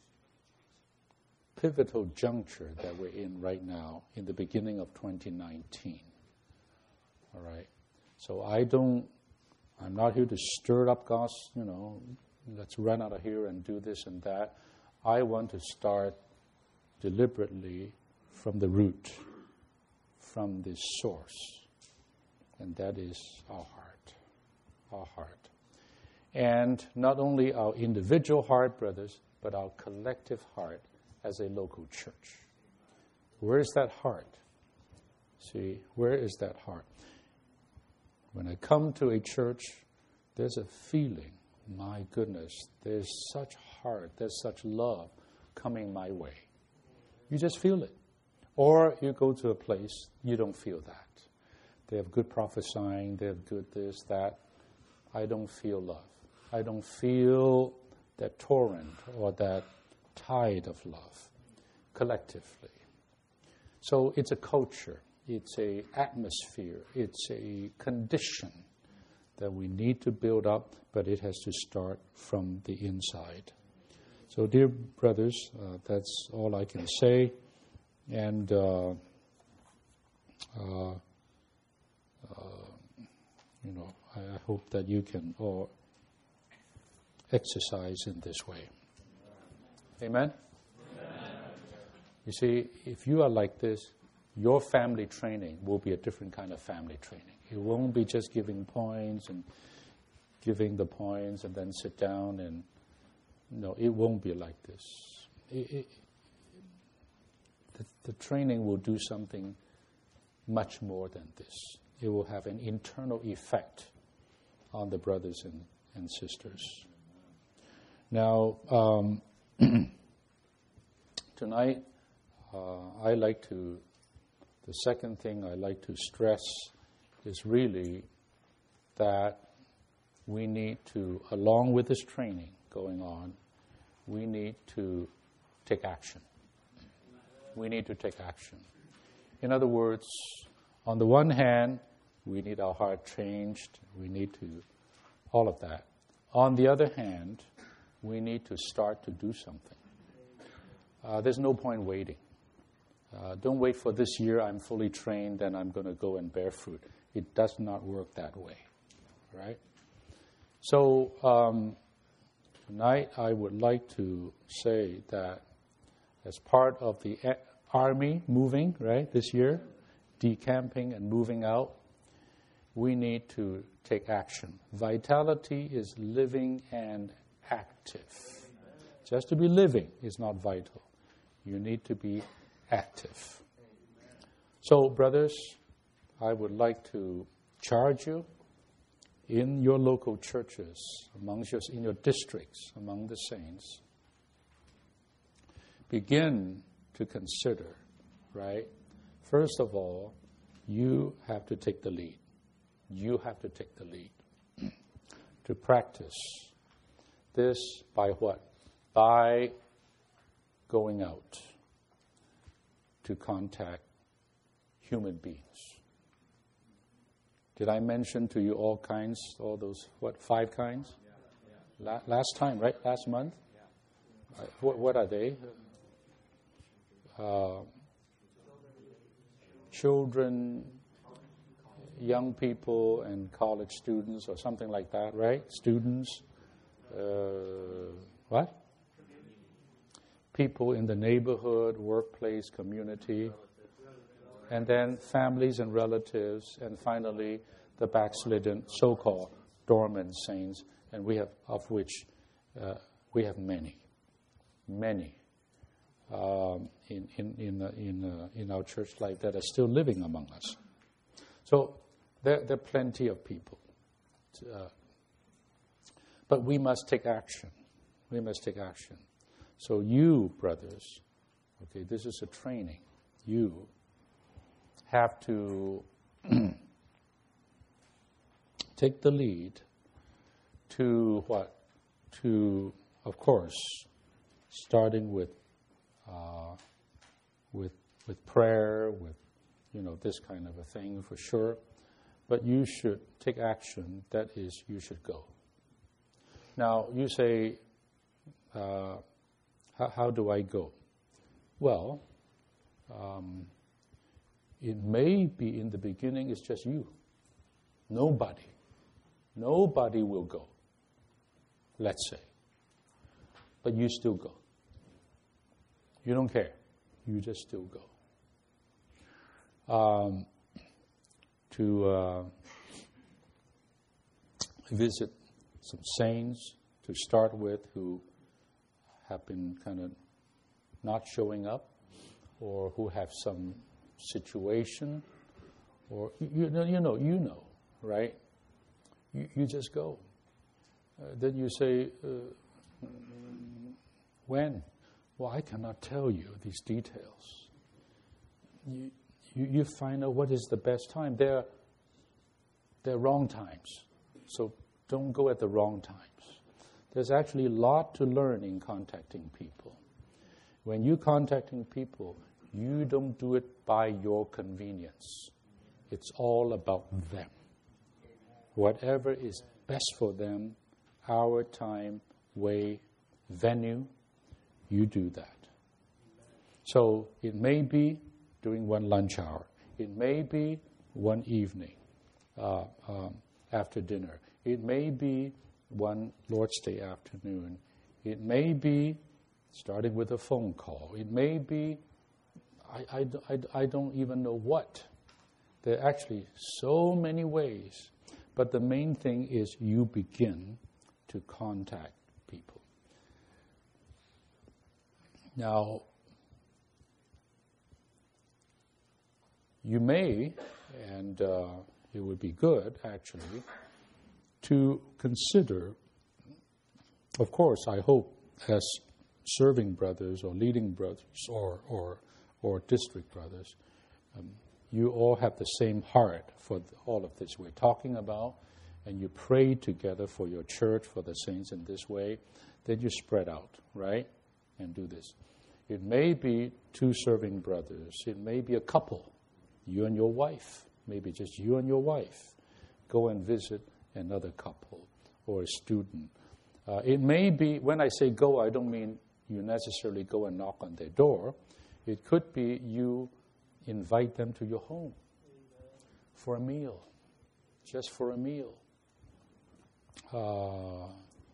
pivotal juncture that we're in right now in the beginning of twenty nineteen. All right? So I don't, I'm not here to stir up God's, you know, let's run out of here and do this and that. I want to start deliberately from the root, from the source, and that is our heart. Our heart. And not only our individual heart, brothers, but our collective heart as a local church. Where is that heart? See, where is that heart? When I come to a church, there's a feeling, my goodness, there's such heart, there's such love coming my way. You just feel it. Or you go to a place, you don't feel that. They have good prophesying, they have good this, that. I don't feel love. I don't feel that torrent or that tide of love collectively. So it's a culture, it's an atmosphere, it's a condition that we need to build up, but it has to start from the inside. So dear brothers, uh, that's all I can say. And uh, uh, uh, you know, I, I hope that you can all exercise in this way. Amen? Amen? You see, if you are like this, your family training will be a different kind of family training. It won't be just giving points and giving the points and then sit down and, no, it won't be like this. It, it, the, the training will do something much more than this. It will have an internal effect on the brothers and, and sisters. Now, um, tonight, uh, I like to, the second thing I like to stress is really that we need to, along with this training going on, we need to take action. We need to take action. In other words, on the one hand, we need our heart changed. We need to, all of that. On the other hand, we need to start to do something. Uh, there's no point waiting. Uh, don't wait for this year, I'm fully trained, then I'm going to go and bear fruit. It does not work that way, right? So um, tonight I would like to say that as part of the a- army moving, right, this year, decamping and moving out, we need to take action. Vitality is living and active. Just to be living is not vital. You need to be active. So, brothers, I would like to charge you in your local churches, amongst your, in your districts, among the saints, begin to consider, right? First of all, you have to take the lead. You have to take the lead to practice this by what? By going out to contact human beings. Did I mention to you all kinds, all those, what, five kinds? Yeah, yeah. La- last time, right? Last month? Yeah. Uh, what, what are they? Uh, children, young people, and college students, or something like that, right? Students. Uh, what? People in the neighborhood, workplace, community, and then families and relatives, and finally the backslidden, so-called dormant saints, and we have of which uh, we have many, many um, in in in uh, in, uh, in our church life that are still living among us. So there, there are plenty of people, uh, but we must take action. We must take action. So you, brothers, okay, this is a training. You have to take the lead to what? To, of course, starting with uh, with with prayer, with you know this kind of a thing for sure. But you should take action. That is, you should go. Now you say, uh, how, how do I go? Well, um, it may be in the beginning it's just you. Nobody. Nobody will go, let's say. But you still go. You don't care. You just still go. Um, to uh, visit some saints to start with who have been kind of not showing up, or who have some situation, or you know, you know, you know, right? You, you just go. Uh, then you say, uh, when? Well, I cannot tell you these details. you, you, you find out what is the best time. There, there are wrong times. So don't go at the wrong times. There's actually a lot to learn in contacting people. When you're contacting people, you don't do it by your convenience. It's all about them. Whatever is best for them, hour, time, way, venue, you do that. So it may be during one lunch hour. It may be one evening uh, um, after dinner. It may be one Lord's Day afternoon. It may be starting with a phone call. It may be, I, I, I, I don't even know what. There are actually so many ways. But the main thing is you begin to contact people. Now, you may, and uh, it would be good actually, to consider, of course, I hope as serving brothers or leading brothers or or, or district brothers, um, you all have the same heart for all of this we're talking about, and you pray together for your church, for the saints in this way, then you spread out, right, and do this. It may be two serving brothers. It may be a couple, you and your wife, maybe just you and your wife. Go and visit another couple or a student. Uh, it may be, when I say go, I don't mean you necessarily go and knock on their door. It could be you invite them to your home for a meal, just for a meal. Uh,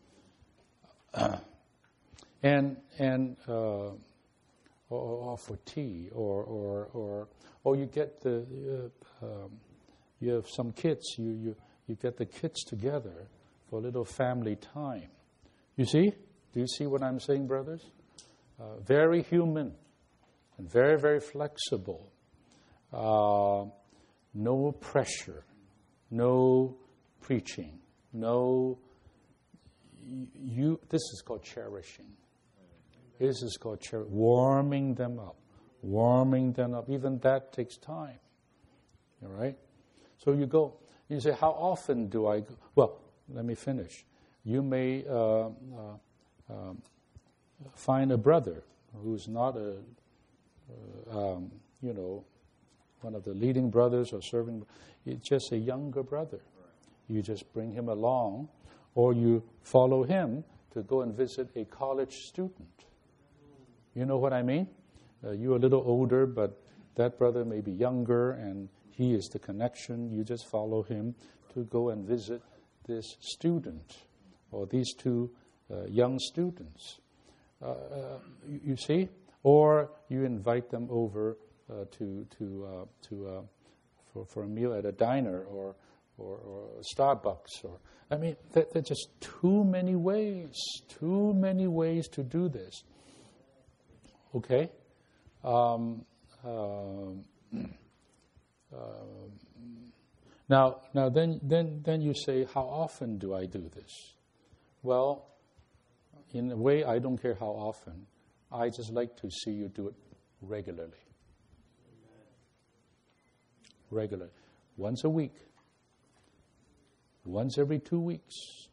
and and uh, or, or for tea, or or or or you get the uh, um, you have some kids, you you you get the kids together for a little family time. You see? Do you see what I'm saying, brothers? Uh, very human and very very flexible. Uh, no pressure, no preaching, no. You. This is called cherishing. This is called cher- warming them up, warming them up. Even that takes time. All right. So you go. You say, how often do I go? Well, let me finish. You may uh, uh, um, find a brother who's not a, uh, um, you know, one of the leading brothers or serving. It's just a younger brother. You just bring him along, or you follow him to go and visit a college student. You know what I mean? Uh, you're a little older, but that brother may be younger, and he is the connection. You just follow him to go and visit this student or these two uh, young students. Uh, uh, you, you see? Or you invite them over uh, to to uh, to uh, for for a meal at a diner or or, or Starbucks. Or I mean, there, there are just too many ways, too many ways to do this. Okay. Um, um, Um, now, now, then, then, then you say, how often do I do this? Well, in a way, I don't care how often. I just like to see you do it regularly. Regularly, once a week, once every two weeks,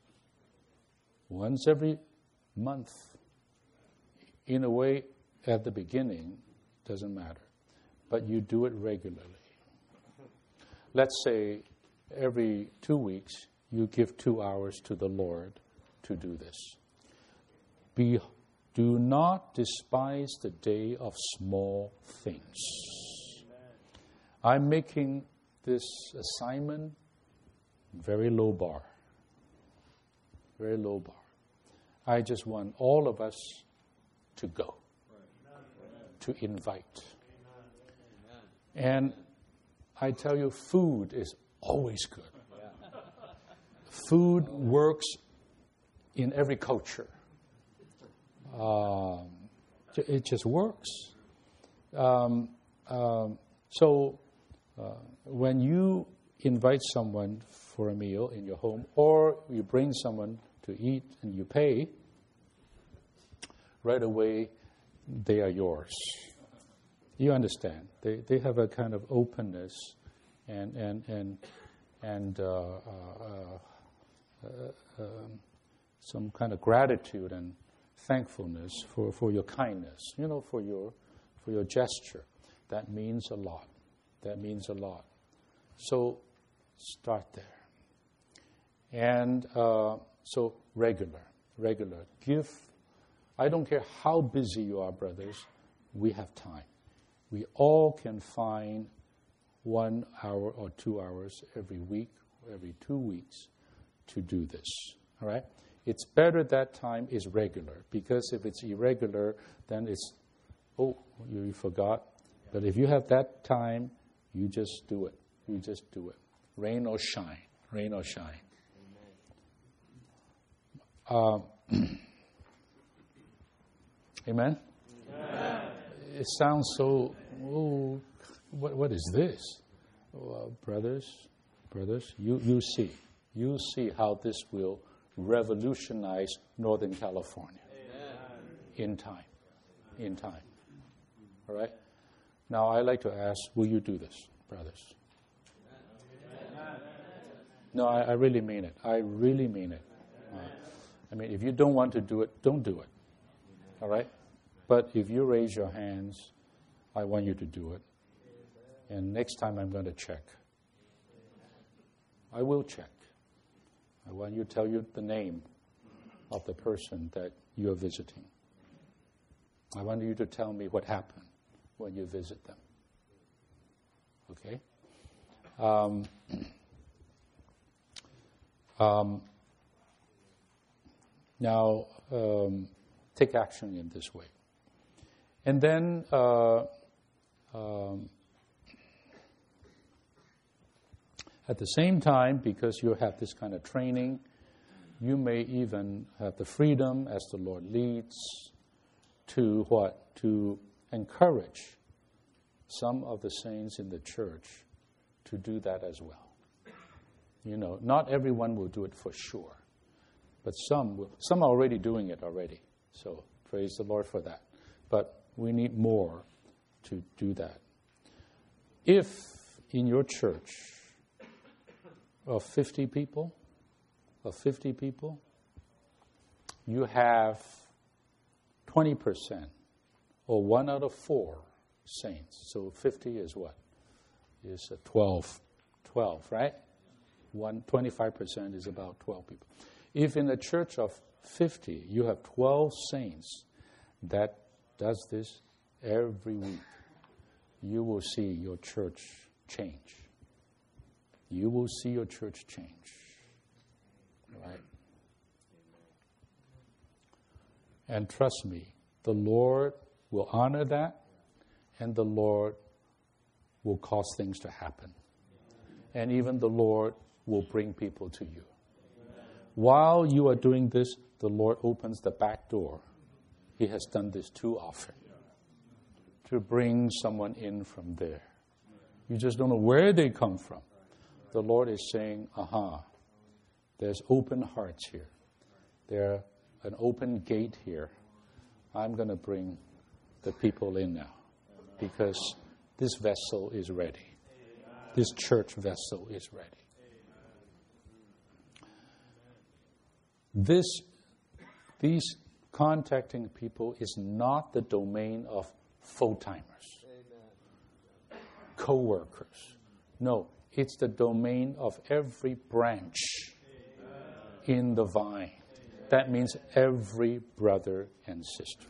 once every month. In a way, at the beginning, doesn't matter, but you do it regularly. Let's say every two weeks you give two hours to the Lord to do this. Be, do not despise the day of small things. I'm making this assignment very low bar. Very low bar. I just want all of us to go, to invite. And I tell you, food is always good. Food works in every culture. Um, it just works. Um, um, so uh, when you invite someone for a meal in your home, or you bring someone to eat and you pay, right away they are yours. You understand? They they have a kind of openness, and and and and uh, uh, uh, um, some kind of gratitude and thankfulness for, for your kindness. You know, for your for your gesture. That means a lot. That means a lot. So start there. And uh, so regular, regular. Give. I don't care how busy you are, brothers. We have time. We all can find one hour or two hours every week or every two weeks to do this. All right? It's better that time is regular, because if it's irregular, then it's, oh, you forgot. But if you have that time, you just do it. You just do it. Rain or shine. Rain or shine. Uh, Amen? Amen? It sounds so, oh, what, what is this? Well, brothers, brothers, you, you see. You see how this will revolutionize Northern California. Amen. In time. In time. All right? Now, I'd like to ask, will you do this, brothers? Amen. No, I, I really mean it. I really mean it. Uh, I mean, if you don't want to do it, don't do it. All right? But if you raise your hands, I want you to do it. And next time I'm going to check. I will check. I want you to tell you the name of the person that you're visiting. I want you to tell me what happened when you visit them. Okay? Um, um, now, um, take action in this way. And then, uh, um, at the same time, because you have this kind of training, you may even have the freedom, as the Lord leads, to what? To encourage some of the saints in the church to do that as well. You know, not everyone will do it for sure, but some will. Some are already doing it already. So praise the Lord for that. But we need more to do that. If in your church of fifty people, of fifty people, you have twenty percent or one out of four saints. So fifty is what? Is a twelve, twelve, right? One, twenty-five percent is about twelve people. If in a church of fifty, you have twelve saints that does this every week, you will see your church change. You will see your church change. Right? And trust me, the Lord will honor that, and the Lord will cause things to happen. And even the Lord will bring people to you. While you are doing this, the Lord opens the back door. He has done this too often, to bring someone in from there. You just don't know where they come from. The Lord is saying, aha, there's open hearts here. There's an open gate here. I'm going to bring the people in now, because this vessel is ready. This church vessel is ready. This, these contacting people is not the domain of full-timers, co-workers. No, it's the domain of every branch in the vine. That means every brother and sister.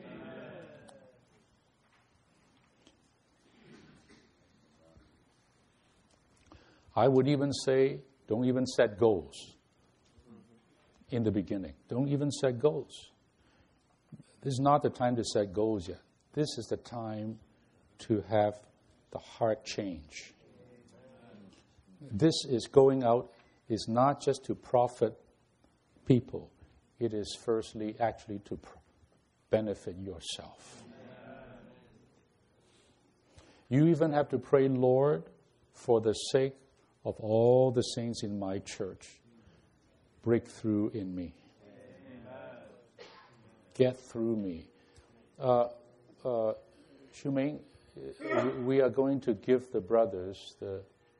I would even say, don't even set goals in the beginning. Don't even set goals. This is not the time to set goals yet. This is the time to have the heart change. This is going out, is not just to profit people. It is firstly actually to pr- benefit yourself. You even have to pray, Lord, for the sake of all the saints in my church, break through in me. Get through me. Uh, uh, Shuming, we are going to give the brothers the...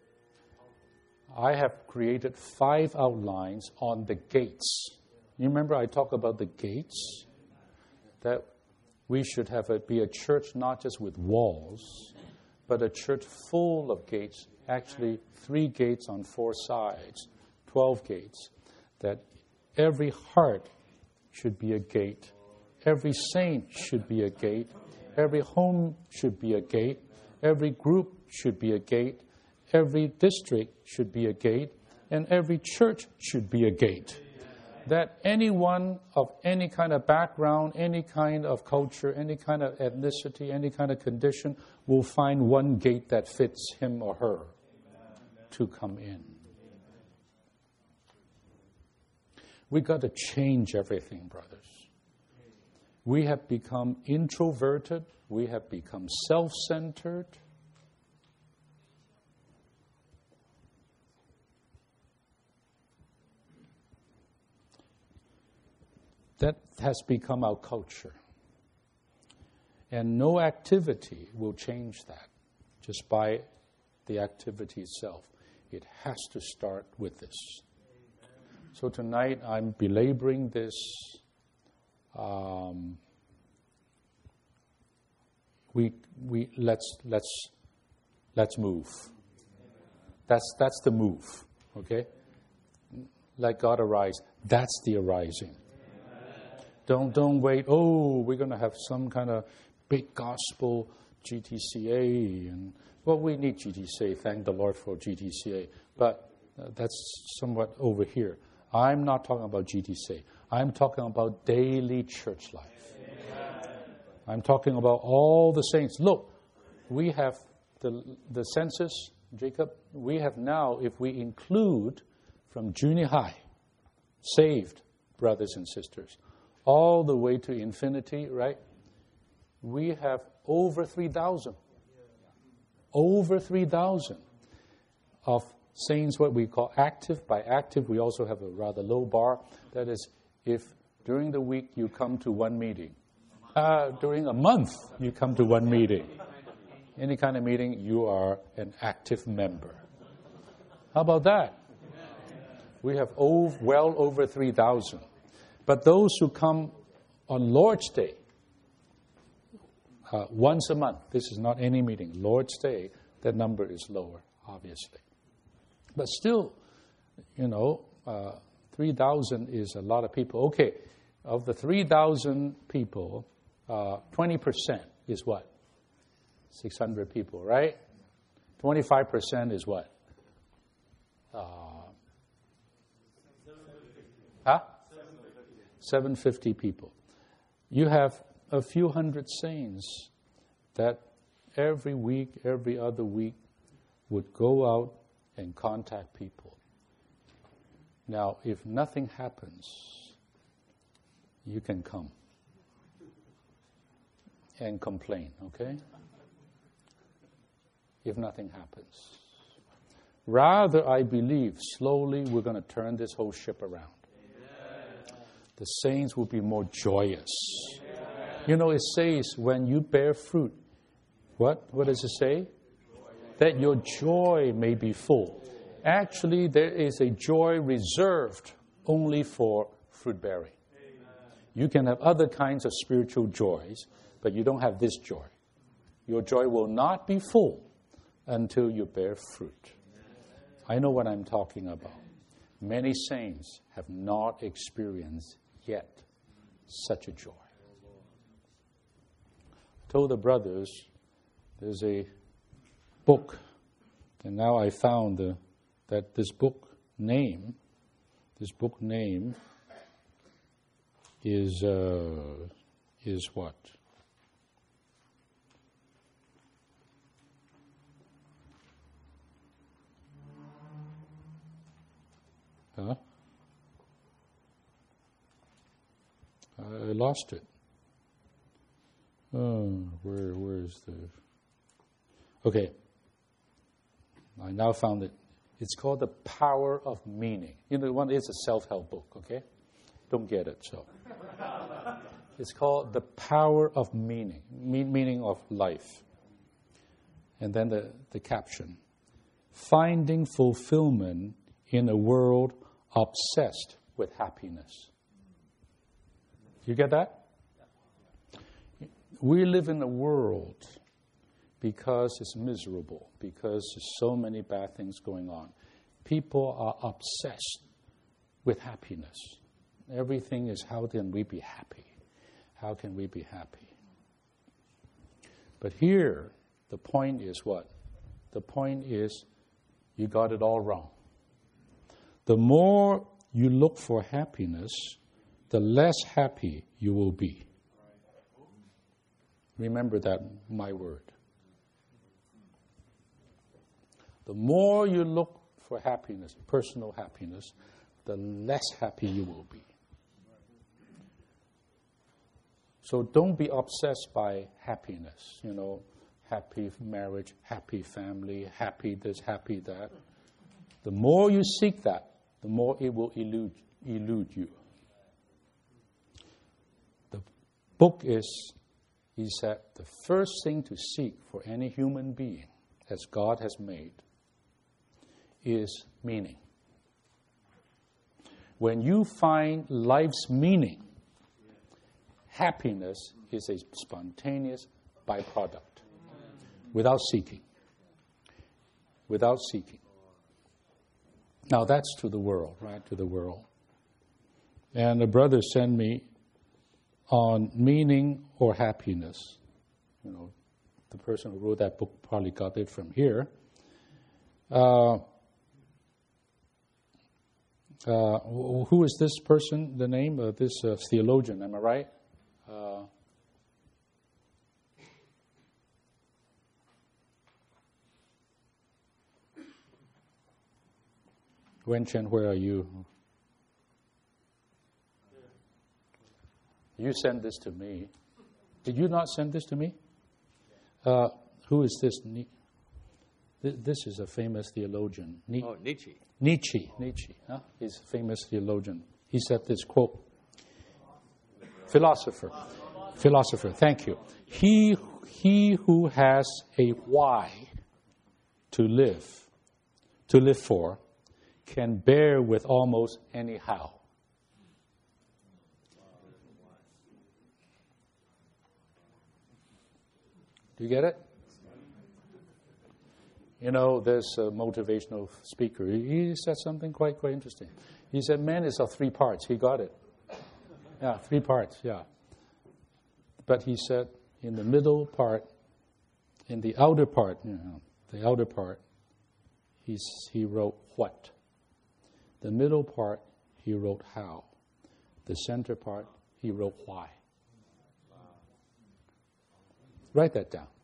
I have created five outlines on the gates. You remember I talked about the gates? That we should have it be a church not just with walls, but a church full of gates. Actually, three gates on four sides, twelve gates. That every heart should be a gate. Every saint should be a gate. Every home should be a gate. Every group should be a gate. Every district should be a gate. And every church should be a gate. That anyone of any kind of background, any kind of culture, any kind of ethnicity, any kind of condition will find one gate that fits him or her to come in. We've got to change everything, brothers. We have become introverted. We have become self-centered. That has become our culture. And no activity will change that just by the activity itself. It has to start with this. So tonight I'm belaboring this. Um, we we let's let's let's move. That's that's the move. Okay? Let God arise. That's the arising. Don't don't wait. Oh, we're going to have some kind of big gospel G T C A, and well, we need G T C A. Thank the Lord for G T C A. But uh, that's somewhat over here. I'm not talking about G T C A. I'm talking about daily church life. Amen. I'm talking about all the saints. Look, we have the the census, Jacob. We have now, if we include from junior high, saved brothers and sisters, all the way to infinity, right? We have over three thousand. Over three thousand of saints, what we call active. By active, we also have a rather low bar. That is, if during the week you come to one meeting, uh, during a month you come to one meeting, any kind of meeting, you are an active member. How about that? We have over, well over three thousand. But those who come on Lord's Day, uh, once a month, this is not any meeting, Lord's Day, that number is lower, obviously. But still, you know, uh, three thousand is a lot of people. Okay, of the three thousand people, uh, twenty percent is what? six hundred people, right? twenty-five percent is what? Uh, huh? seven hundred fifty people. You have a few hundred saints that every week, every other week would go out and contact people. Now, if nothing happens, you can come and complain, okay? If nothing happens. Rather, I believe, slowly we're going to turn this whole ship around. The saints will be more joyous. Amen. You know, it says when you bear fruit, what? What does it say? That your joy may be full. Actually, there is a joy reserved only for fruit bearing. You can have other kinds of spiritual joys, but you don't have this joy. Your joy will not be full until you bear fruit. I know what I'm talking about. Many saints have not experienced yet such a joy. I told the brothers there's a book, and now I found the, that this book name, this book name is uh, is what? Huh? I lost it. Oh, where where is the? Okay. I now found it. It's called The Power of Meaning. You know, one is a self-help book. Okay, don't get it. So it's called The Power of Meaning, meaning of life. And then the, the caption, finding fulfillment in a world obsessed with happiness. You get that? We live in a world because it's miserable, because there's so many bad things going on. People are obsessed with happiness. Everything is, how can we be happy? How can we be happy? But here, the point is what? The point is, you got it all wrong. The more you look for happiness, the less happy you will be. Remember that, my word. The more you look for happiness, personal happiness, the less happy you will be. So don't be obsessed by happiness, you know, happy marriage, happy family, happy this, happy that. The more you seek that, the more it will elude, elude you. The book is, he said, the first thing to seek for any human being, as God has made, is meaning. When you find life's meaning, happiness is a spontaneous byproduct. Without seeking. Without seeking. Now that's to the world, right? To the world. And a brother sent me on meaning or happiness. You know, the person who wrote that book probably got it from here. Uh, uh, who is this person, the name of this uh, theologian, am I right? Uh, Wen Chen, where are you? You sent this to me. Did you not send this to me? Uh, who is this? This is a famous theologian. Ni- oh, Nietzsche. Nietzsche. Nietzsche. Huh? He's a famous theologian. He said this quote. Philosopher. Philosopher. Thank you. He, he who has a why to live, to live for, can bear with almost any how. Do you get it? You know, there's a motivational speaker. He said something quite, quite interesting. He said, man is of three parts. He got it. Yeah, three parts, yeah. But he said, in the middle part, in the outer part, you know, the outer part, he's, he wrote what? The middle part, he wrote how. The center part, he wrote why. Write that down.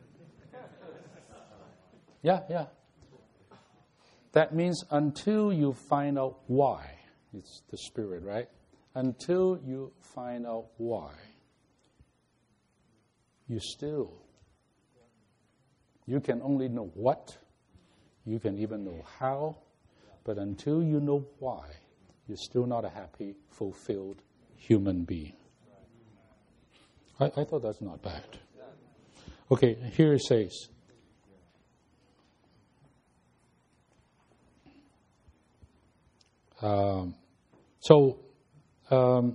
Yeah, yeah. That means until you find out why, it's the spirit, right? Until you find out why, you still, you can only know what, you can even know how, but until you know why, you're still not a happy, fulfilled human being. I, I thought that's not bad. Okay, here it says, um, so, um,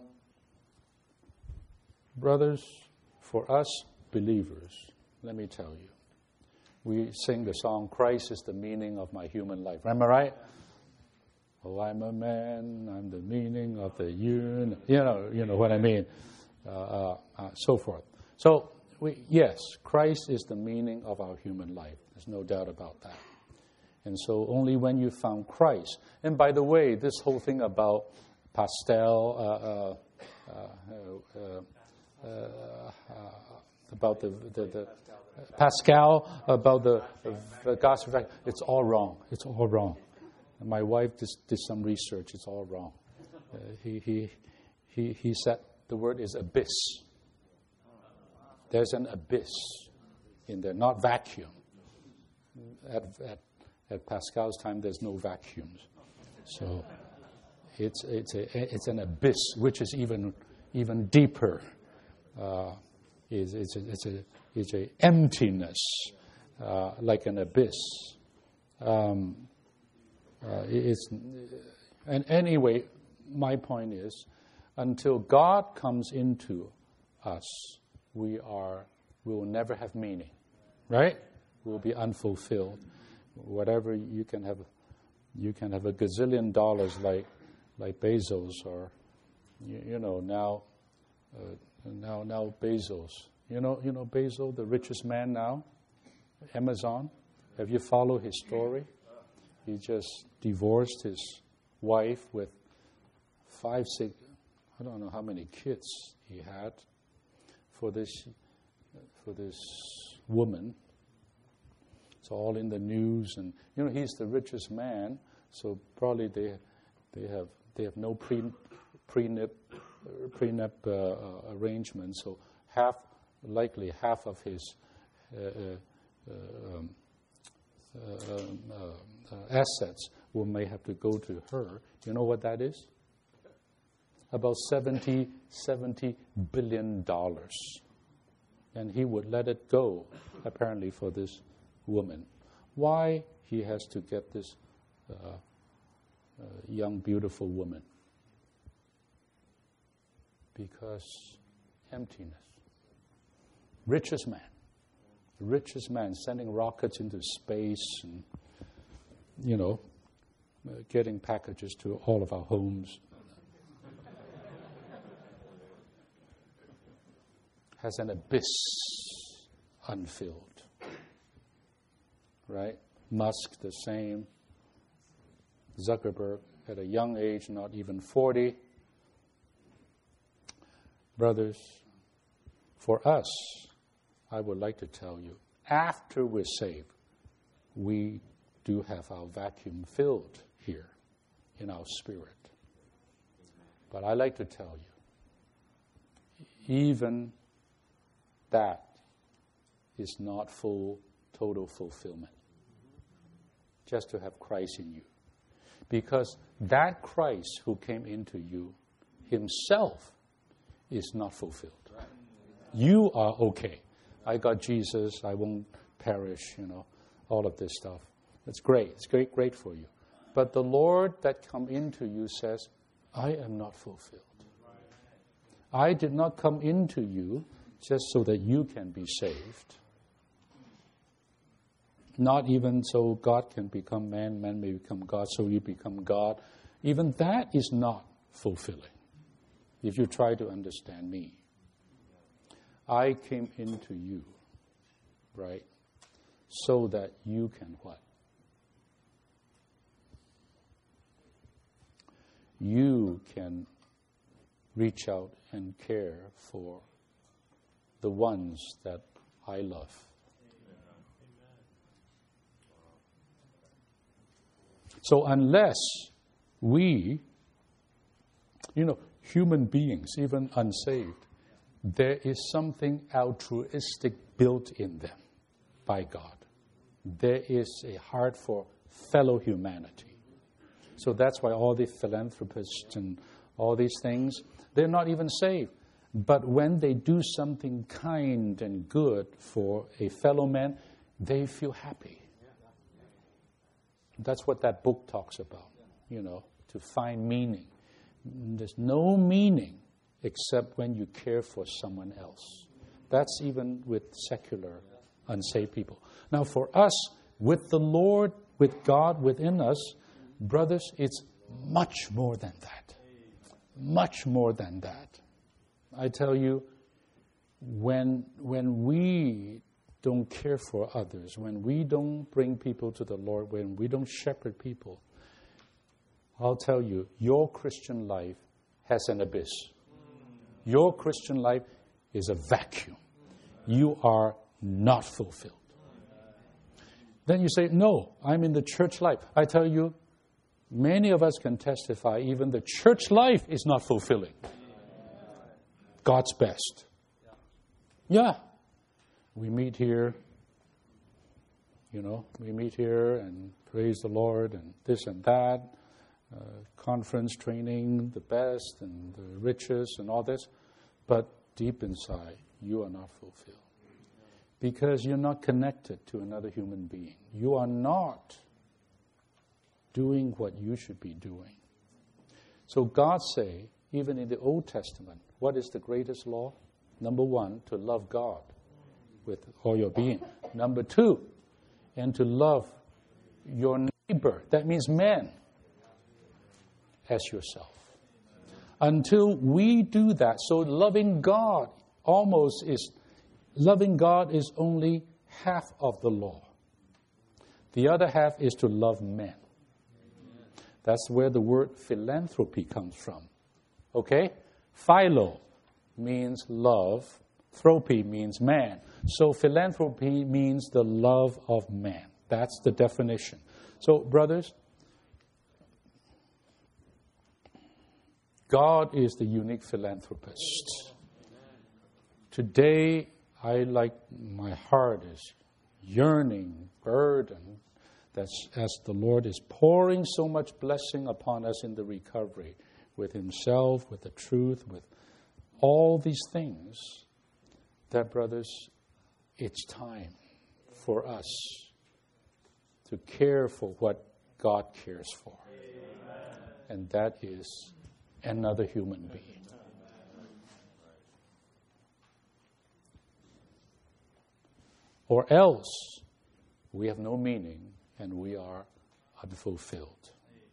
brothers, for us believers, let me tell you, we sing the song, Christ is the meaning of my human life. Am I right? Oh, I'm a man, I'm the meaning of the universe. You know, you know what I mean, uh, uh, uh, so forth. So, we, yes, Christ is the meaning of our human life. There's no doubt about that. And so only when you found Christ. And by the way, this whole thing about Pascal, uh, uh, uh, uh, uh, uh, about the, the, the Pascal, about the, the gospel, it's all wrong. It's all wrong. And my wife just did some research. It's all wrong. Uh, he, he, he, he said the word is abyss. There's an abyss in there, not vacuum. At, at, at Pascal's time, there's no vacuums. So it's it's a it's an abyss, which is even even deeper. Uh, it's it's a, it's a it's a emptiness uh, like an abyss. Um, uh, it's, and anyway, my point is, until God comes into us, we are we will never have meaning, right? We'll be unfulfilled. Whatever you can have, you can have a gazillion dollars like like Bezos, or you, you know now uh, now now Bezos. You know you know Bezos, the richest man now, Amazon. Have you followed his story? He just divorced his wife with five, six, I don't know how many kids he had for this for this woman. It's all in the news, and you know he's the richest man, so probably they they have they have no pre prenup prenup uh, uh, arrangement. So half likely half of his uh, uh, um, uh, um, uh, uh, assets will may have to go to her. You know what that is? About seventy billion dollars. And he would let it go, apparently, for this woman. Why he has to get this uh, uh, young, beautiful woman? Because emptiness. Richest man. The richest man sending rockets into space and, you know, uh, getting packages to all of our homes. Has an abyss unfilled. Right? Musk the same. Zuckerberg at a young age, not even forty. Brothers, for us, I would like to tell you, after we're saved, we do have our vacuum filled here in our spirit. But I like to tell you, even that is not full, total fulfillment. Just to have Christ in you. Because that Christ who came into you himself is not fulfilled. You are okay. I got Jesus, I won't perish, you know, all of this stuff. It's great. It's great, great for you. But the Lord that come into you says, I am not fulfilled. I did not come into you just so that you can be saved. Not even so God can become man, man may become God, so you become God. Even that is not fulfilling, if you try to understand me. I came into you, right, so that you can what? You can reach out and care for the ones that I love. So unless we, you know, human beings, even unsaved, there is something altruistic built in them by God. There is a heart for fellow humanity. So that's why all the philanthropists and all these things, they're not even saved. But when they do something kind and good for a fellow man, they feel happy. That's what that book talks about, you know, to find meaning. There's no meaning except when you care for someone else. That's even with secular, unsaved people. Now for us, with the Lord, with God within us, brothers, it's much more than that. Much more than that. I tell you, when when we don't care for others, when we don't bring people to the Lord, when we don't shepherd people, I'll tell you, your Christian life has an abyss. Your Christian life is a vacuum. You are not fulfilled. Then you say, no, I'm in the church life. I tell you, many of us can testify, even the church life is not fulfilling. God's best. Yeah. We meet here, you know, we meet here and praise the Lord and this and that, uh, conference training, the best and the richest and all this. But deep inside, you are not fulfilled. Because you're not connected to another human being. You are not doing what you should be doing. So God say, even in the Old Testament, what is the greatest law? Number one, to love God with all your being. Number two, and to love your neighbor, that means man, as yourself. Until we do that, so loving God almost is, loving God is only half of the law. The other half is to love men. That's where the word philanthropy comes from. Okay? Philo means love. Thropy means man. So philanthropy means the love of man. That's the definition. So, brothers, God is the unique philanthropist. Today, I like, my heart is yearning, burdened, that's as the Lord is pouring so much blessing upon us in the recovery, with Himself, with the truth, with all these things, that, brothers, it's time for us to care for what God cares for. Amen. And that is another human being. Or else we have no meaning and we are unfulfilled.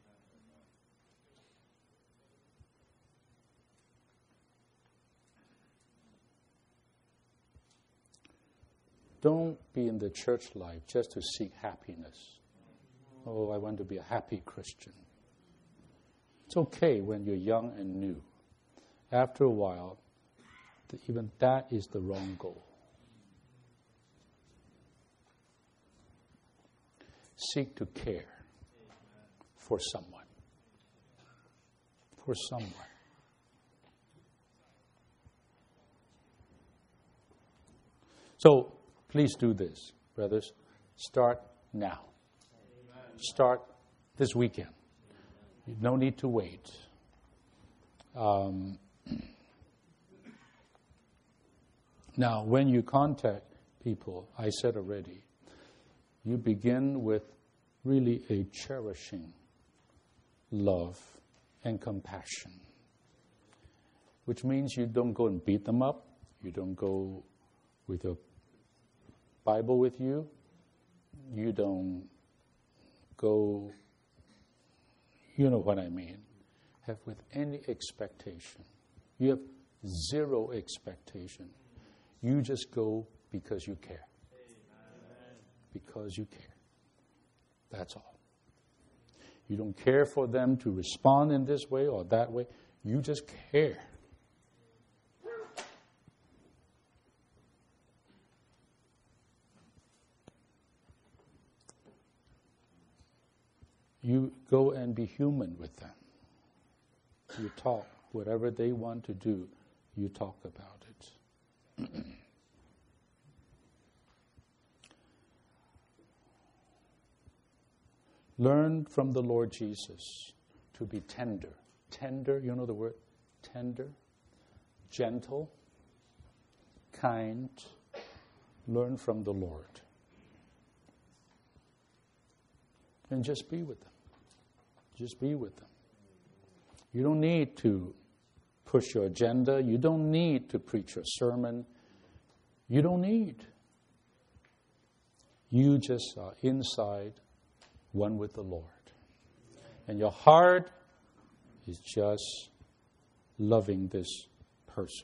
Don't be in the church life just to seek happiness. Oh, I want to be a happy Christian. It's okay when you're young and new. After a while, even that is the wrong goal. Seek to care for someone. For someone. So, please do this, brothers. Start now. Amen. Start this weekend. No need to wait. Um, now, when you contact people, I said already, you begin with really a cherishing love and compassion, which means you don't go and beat them up. You don't go with your Bible with you. You don't go, you know what I mean, have with any expectation. You have zero expectation. You just go because you care. Because you care. That's all. You don't care for them to respond in this way or that way. You just care. You go and be human with them. You talk. Whatever they want to do, you talk about it. Learn from the Lord Jesus to be tender. Tender, you know the word? Tender, gentle, kind. Learn from the Lord. And just be with them. Just be with them. You don't need to push your agenda. You don't need to preach your sermon. You don't need. You just are inside one with the Lord. And your heart is just loving this person.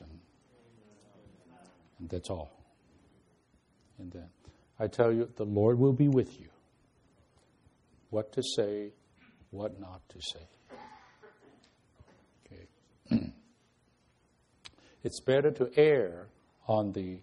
And that's all. And then I tell you, the Lord will be with you. What to say, what not to say. Okay. It's better to err on the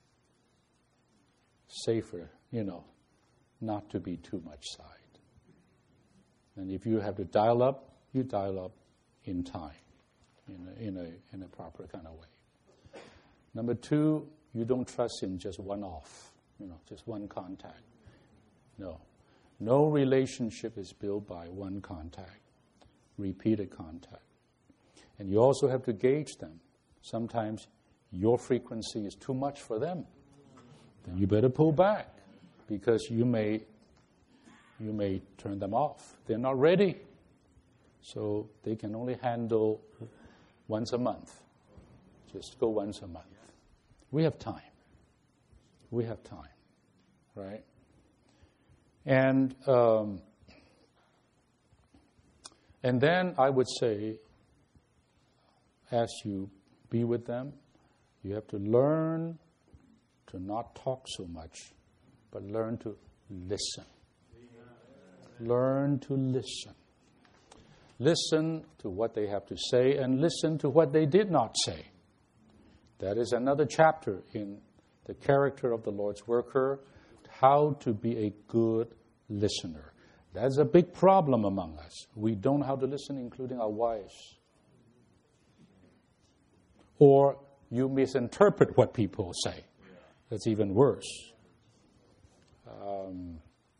safer, you know, not to be too much side. And if you have to dial up, you dial up in time, in a, in a, in a proper kind of way. Number two, you don't trust in just one off, you know, just one contact. No. No relationship is built by one contact, repeated contact. And you also have to gauge them. Sometimes your frequency is too much for them. then you better pull back, because you may you may turn them off. They're not ready, so they can only handle once a month. Just go once a month. We have time. We have time, right? And um, and then I would say, as you be with them, you have to learn to not talk so much, but learn to listen. Learn to listen. Listen to what they have to say and listen to what they did not say. That is another chapter in the character of the Lord's worker, how to be a good listener. That's a big problem among us. We don't know how to listen, including our wives. Or you misinterpret what people say. That's even worse. Um,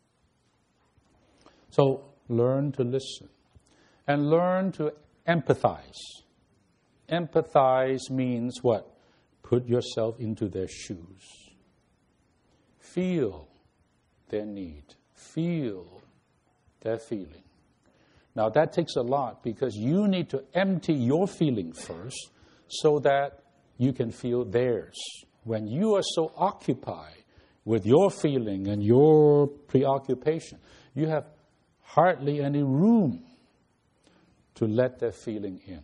so learn to listen. And learn to empathize. Empathize means what? Put yourself into their shoes. Feel their need. Feel their feeling. Now that takes a lot, because you need to empty your feeling first so that you can feel theirs. When you are so occupied with your feeling and your preoccupation, you have hardly any room to let their feeling in.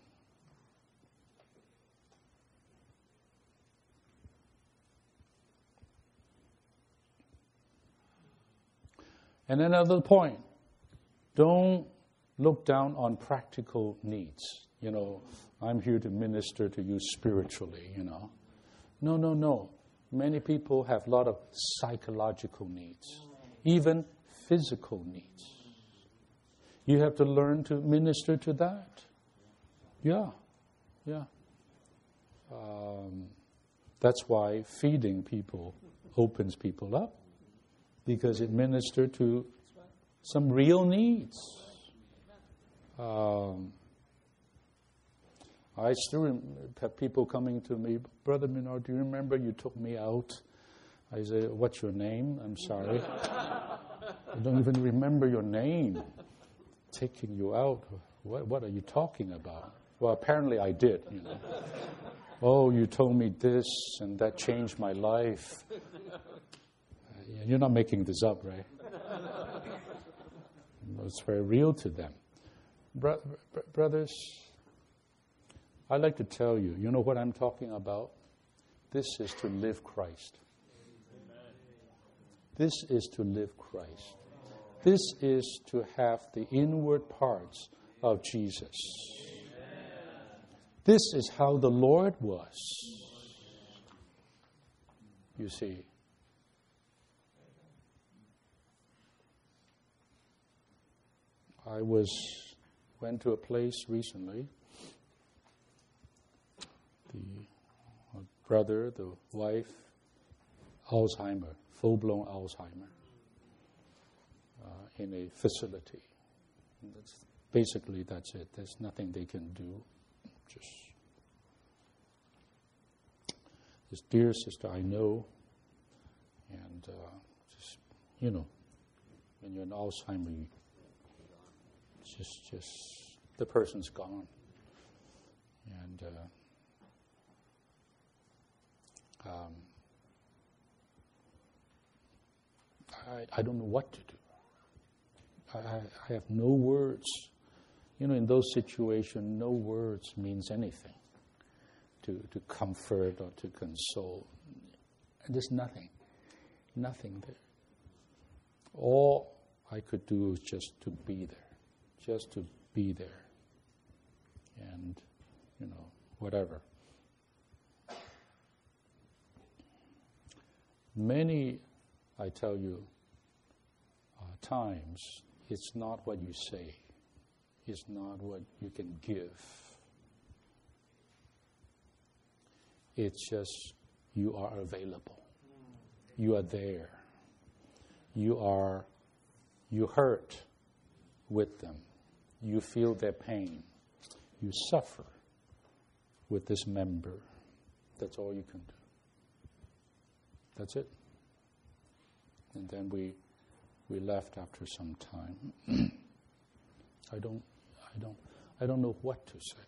And another point, don't look down on practical needs. You know, I'm here to minister to you spiritually, you know. No, no, no. Many people have a lot of psychological needs, even physical needs. You have to learn to minister to that. Yeah, yeah. Um, that's why feeding people opens people up, because it ministers to some real needs. Um, I still have people coming to me, Brother Minard, do you remember you took me out? I say, what's your name? I'm sorry. I don't even remember your name. Taking you out? What, what are you talking about? Well, apparently I did, you know. Oh, you told me this, and that changed my life. Uh, you're not making this up, right? It's very real to them. Bro- br- brothers, I'd like to tell you, you know what I'm talking about? This is to live Christ. This is to live Christ. This is to have the inward parts of Jesus. This is how the Lord was. You see. I was went to a place recently. The brother, the wife, Alzheimer, full-blown Alzheimer, uh, in a facility. And that's, basically, that's it. There's nothing they can do. Just this dear sister I know, and uh, just, you know, when you're in Alzheimer, you just, just, the person's gone. And uh, um, I, I don't know what to do. I, I have no words. You know, in those situations, no words means anything to, to comfort or to console. There's nothing. Nothing there. All I could do is just to be there. Just to be there. And, you know, whatever. Many, I tell you, uh, times, it's not what you say. It's not what you can give. It's just you are available. You are there. You are, you hurt with them. You feel their pain. You suffer with this member. That's all you can do. That's it. And then we we left after some time. I don't I don't I don't know what to say.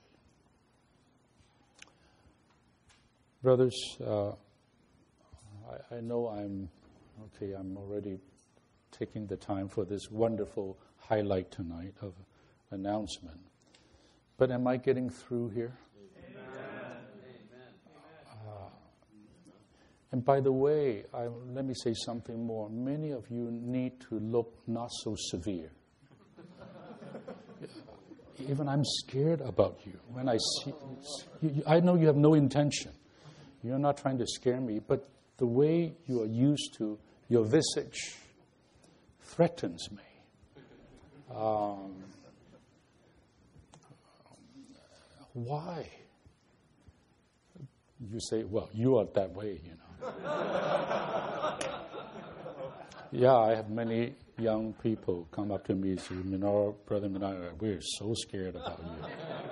Brothers, uh, I, I know I'm okay, I'm already taking the time for this wonderful highlight tonight of announcement. But am I getting through here? Uh, and by the way, I, let me say something more. Many of you need to look not so severe. Even I'm scared about you. When I see, you, I know you have no intention. You're not trying to scare me, but the way you are used to your visage threatens me. Um, why? You say, well, you are that way, you know. Yeah, I have many young people come up to me and say, Minoru, Brother Minoru, we're so scared about you.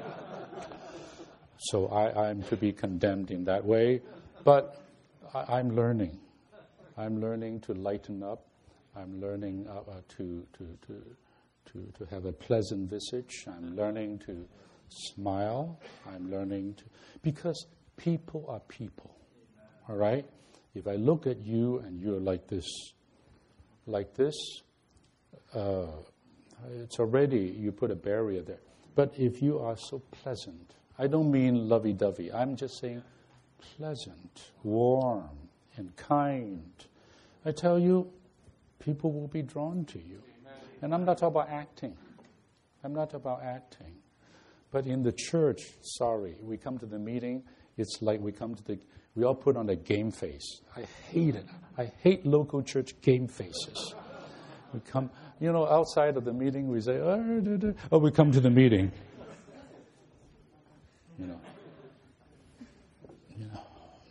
So I, I'm to be condemned in that way. But I, I'm learning. I'm learning to lighten up. I'm learning uh, uh, to, to, to, to, to have a pleasant visage. I'm learning to smile. I'm learning to... Because people are people. All right? If I look at you and you're like this, like this, uh, it's already, you put a barrier there. But if you are so pleasant, I don't mean lovey-dovey. I'm just saying pleasant, warm, and kind. I tell you, people will be drawn to you. And I'm not talking about acting. I'm not about acting. But in the church, sorry, we come to the meeting, it's like we come to the, we all put on a game face. I hate it. I hate local church game faces. We come, you know, outside of the meeting, we say, oh, da, da. oh we come to the meeting. You know. You know.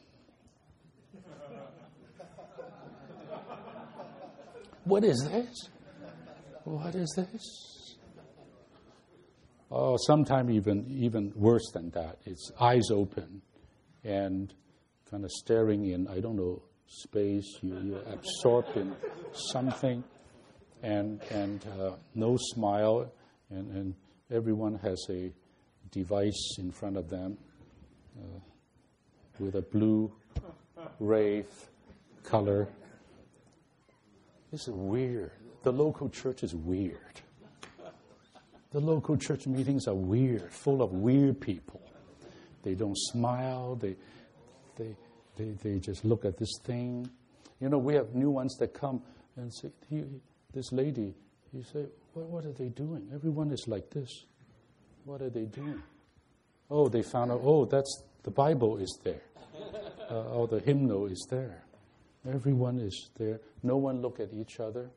What is this? What is this? Oh, sometimes even even worse than that. It's eyes open and kind of staring in, I don't know, space. You, you're absorbed in something and and uh, no smile, and, and everyone has a device in front of them uh, with a blue ray color. This is weird. The local church is weird. The local church meetings are weird, full of weird people. They don't smile. They, they, they, they just look at this thing. You know, we have new ones that come and say, he, this lady, you say, what, what are they doing? Everyone is like this. What are they doing? Oh, they found out, oh, that's, the Bible is there. Uh, oh, the hymnal is there. Everyone is there. No one look at each other.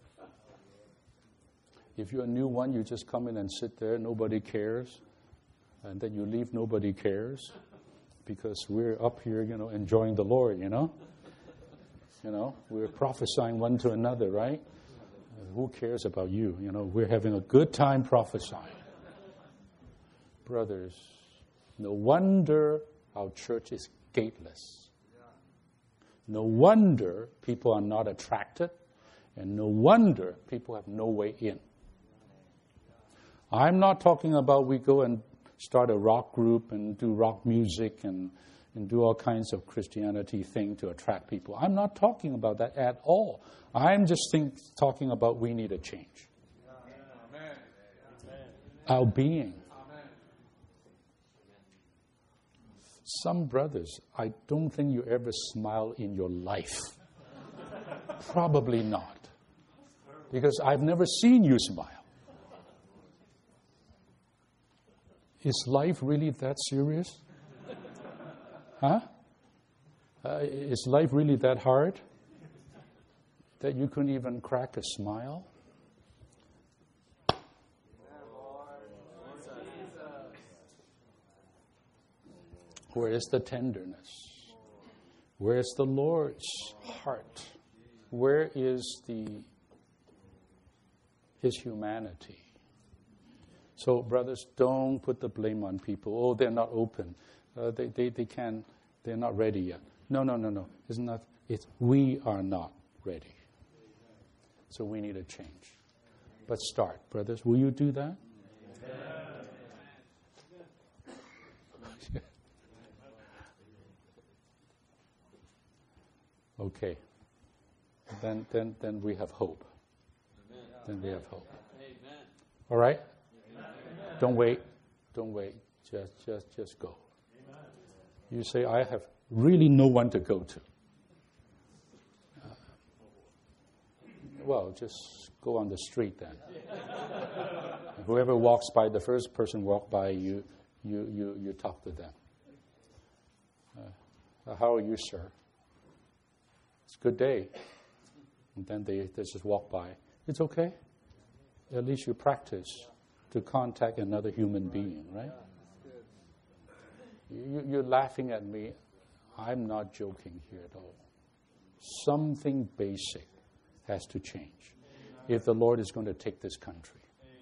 If you're a new one, you just come in and sit there. Nobody cares. And then you leave, nobody cares. Because we're up here, you know, enjoying the Lord, you know. You know, we're prophesying one to another, right? Uh, who cares about you? You know, we're having a good time prophesying. Brothers, no wonder our church is gateless. No wonder people are not attracted. And no wonder people have no way in. I'm not talking about we go and start a rock group and do rock music and, and do all kinds of Christianity thing to attract people. I'm not talking about that at all. I'm just think, talking about we need a change. Amen. Our being. Amen. Some brothers, I don't think you ever smile in your life. Probably not. Because I've never seen you smile. Is life really that serious? Huh? Uh, is life really that hard? That you couldn't even crack a smile? Where is the tenderness? Where is the Lord's heart? Where is the His humanity? So, brothers, don't put the blame on people. Oh, they're not open. Uh, they, they, they can't, they're not ready yet. No, no, no, no. It's not, It's, we are not ready. So we need a change. But start, brothers. Will you do that? Okay. Then, then, then we have hope. Then we have hope. All right? Don't wait. Don't wait. Just, just, just go. You say, I have really no one to go to. Uh, well, just go on the street then. Whoever walks by, the first person walk by, you, you, you, you talk to them. Uh, how are you, sir? It's a good day. And then they, they just walk by. It's okay. At least you practice to contact another human being, right? You, you're laughing at me. I'm not joking here at all. Something basic has to change if the Lord is going to take this country.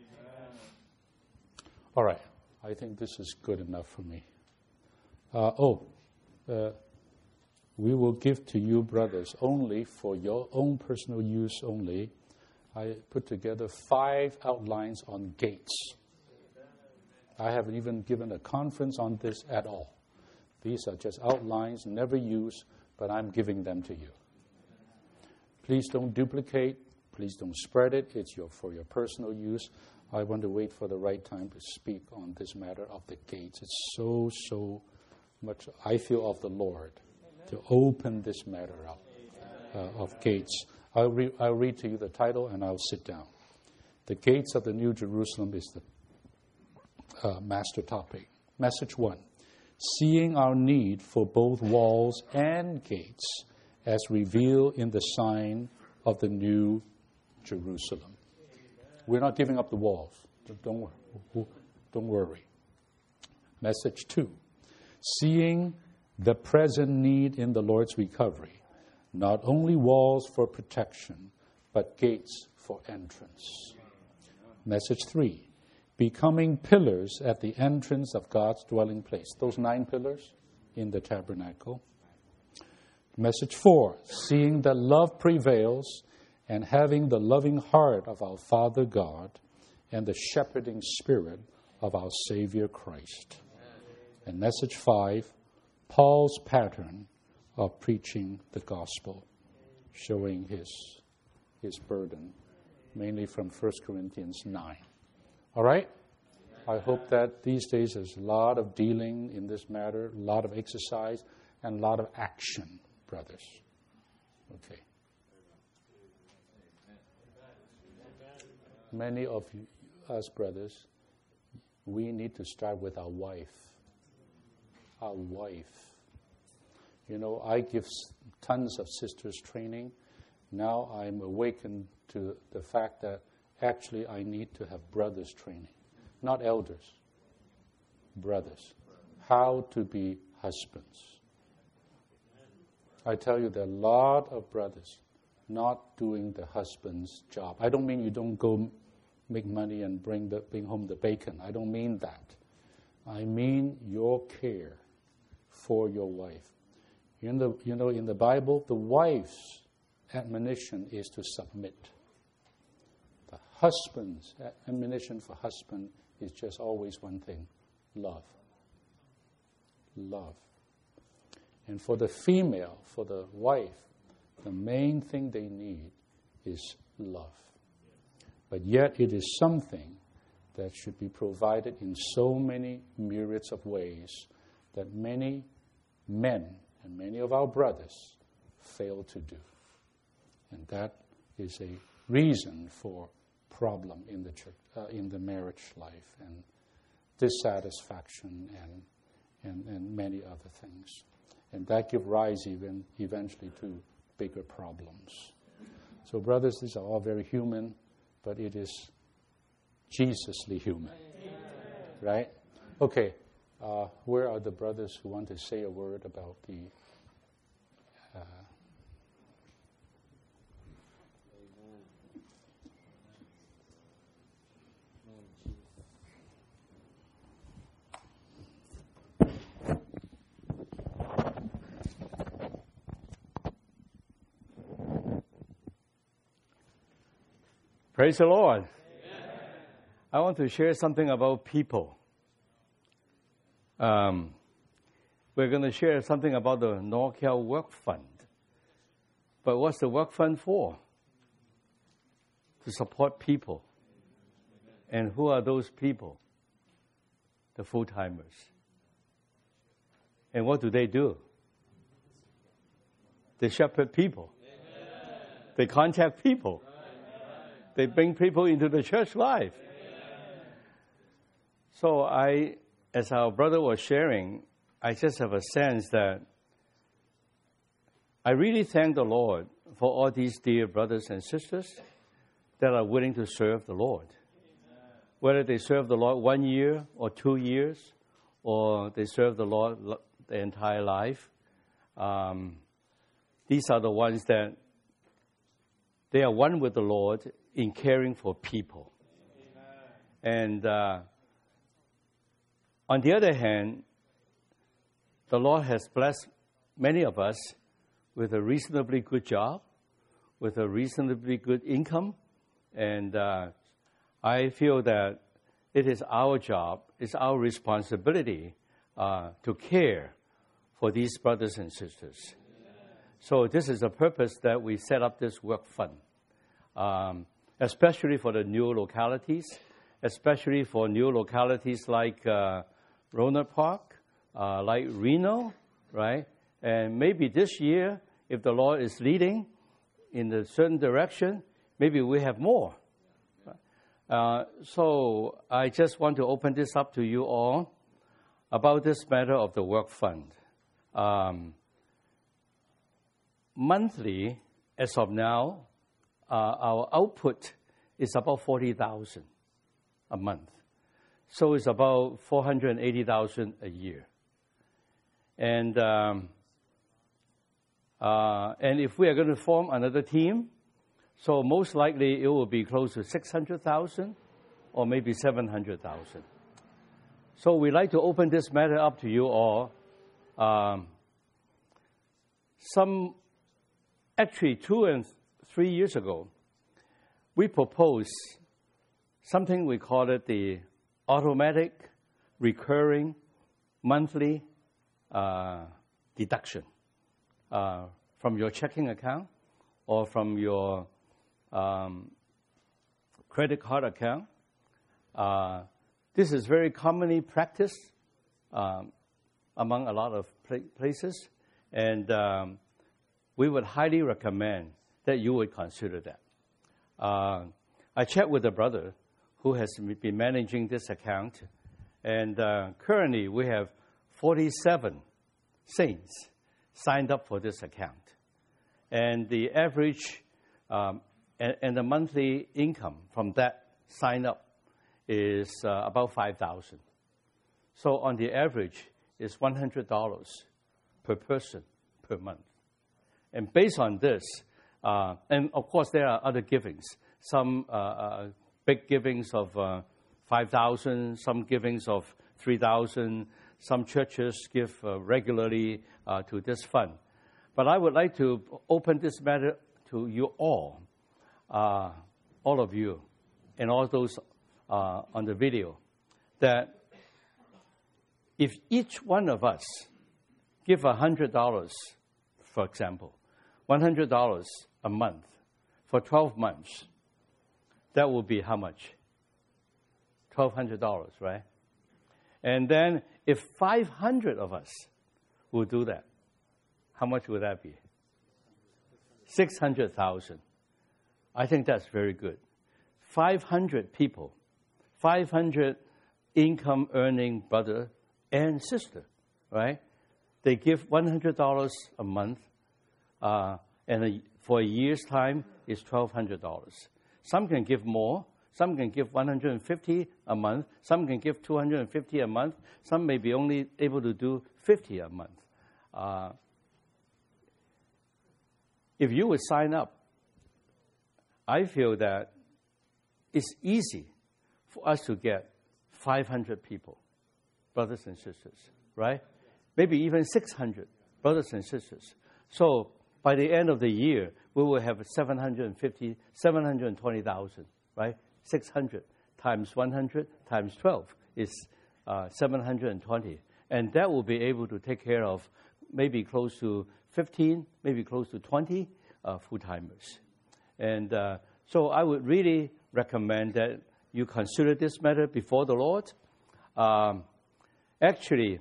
All right. I think this is good enough for me. Uh, oh, uh, we will give to you, brothers, only for your own personal use only. I put together five outlines on gates. I haven't even given a conference on this at all. These are just outlines, never used, but I'm giving them to you. Please don't duplicate. Please don't spread it. It's your, for your personal use. I want to wait for the right time to speak on this matter of the gates. It's so, so much, I feel, of the Lord to open this matter up uh, of gates. I'll, re- I'll read to you the title and I'll sit down. The Gates of the New Jerusalem is the uh, master topic. Message one, seeing our need for both walls and gates as revealed in the sign of the New Jerusalem. We're not giving up the walls. Don't worry. Don't worry. Message two, seeing the present need in the Lord's recovery, not only walls for protection, but gates for entrance. Message three, becoming pillars at the entrance of God's dwelling place. Those nine pillars in the tabernacle. Message four, seeing that love prevails and having the loving heart of our Father God and the shepherding spirit of our Savior Christ. And message five, Paul's pattern of preaching the gospel, showing his, his burden, mainly from First Corinthians nine. All right? I hope that these days there's a lot of dealing in this matter, a lot of exercise, and a lot of action, brothers. Okay. Many of you, us brothers, we need to start with our wife. Our wife. You know, I give tons of sisters training. Now I'm awakened to the fact that actually I need to have brothers training. Not elders. Brothers. How to be husbands. I tell you, there are a lot of brothers not doing the husband's job. I don't mean you don't go make money and bring the bring home the bacon. I don't mean that. I mean your care for your wife. In the, you know, in the Bible, the wife's admonition is to submit. The husband's admonition for husband is just always one thing, love. Love. And for the female, for the wife, the main thing they need is love. But yet it is something that should be provided in so many myriads of ways that many men and many of our brothers fail to do. And that is a reason for problem in the church, uh, in the marriage life, and dissatisfaction and, and, and many other things. And that gives rise even eventually to bigger problems. So brothers, these are all very human, but it is Jesusly human. Amen. Right? Okay. Uh, where are the brothers who want to say a word about the uh, Praise the Lord. Amen. I want to share something about people. Um, we're going to share something about the NorCal Work Fund. But what's the Work Fund for? To support people. And who are those people? The full-timers. And what do they do? They shepherd people. Amen. They contact people. Amen. They bring people into the church life. Amen. So I, as our brother was sharing, I just have a sense that I really thank the Lord for all these dear brothers and sisters that are willing to serve the Lord. Amen. Whether they serve the Lord one year or two years, or they serve the Lord the entire life. Um, These are the ones that they are one with the Lord in caring for people. Amen. And uh, on the other hand, the Lord has blessed many of us with a reasonably good job, with a reasonably good income. And uh, I feel that it is our job, it's our responsibility uh, to care for these brothers and sisters. So this is the purpose that we set up this work fund, um, especially for the new localities, especially for new localities like uh, Rohnert Park, uh, like Reno, right? And maybe this year, if the Lord is leading in a certain direction, maybe we have more. Uh, so I just want to open this up to you all about this matter of the work fund. Um, Monthly, as of now, uh, our output is about forty thousand a month. So it's about four hundred eighty thousand a year. And um, uh, and if we are going to form another team, so most likely it will be close to six hundred thousand or maybe seven hundred thousand. So we'd like to open this matter up to you all. Um, some Actually, two and three years ago, we proposed something we call it the automatic, recurring, monthly uh, deduction uh, from your checking account or from your um, credit card account. Uh, this is very commonly practiced um, among a lot of pl- places, and um, we would highly recommend that you would consider that. Uh, I checked with a brother who has been managing this account, and uh, currently we have forty-seven saints signed up for this account. And the average um, and, and the monthly income from that sign up is uh, about five thousand dollars. So on the average, it's one hundred dollars per person per month. And based on this, uh, and of course there are other givings, some uh, uh, big givings of uh, five thousand dollars, some givings of three thousand dollars, some churches give uh, regularly uh, to this fund. But I would like to open this matter to you all, uh, all of you, and all those uh, on the video, that if each one of us give one hundred dollars, for example, one hundred dollars a month for twelve months, that will be how much? twelve hundred dollars, right? And then if five hundred of us will do that, how much would that be? six hundred thousand. I think that's very good. five hundred people, five hundred income earning brother and sister, right? They give one hundred dollars a month, uh, and a, for a year's time is twelve hundred dollars. Some can give more. Some can give one hundred fifty dollars a month. Some can give two hundred fifty dollars a month. Some may be only able to do fifty dollars a month. Uh, if you would sign up, I feel that it's easy for us to get five hundred people, brothers and sisters, right? Maybe even six hundred brothers and sisters. So by the end of the year, we will have seven hundred fifty, seven hundred twenty thousand right? six hundred times one hundred times twelve is uh, seven hundred twenty. And that will be able to take care of maybe close to fifteen, maybe close to twenty uh, full-timers. And uh, so I would really recommend that you consider this matter before the Lord. Um, actually,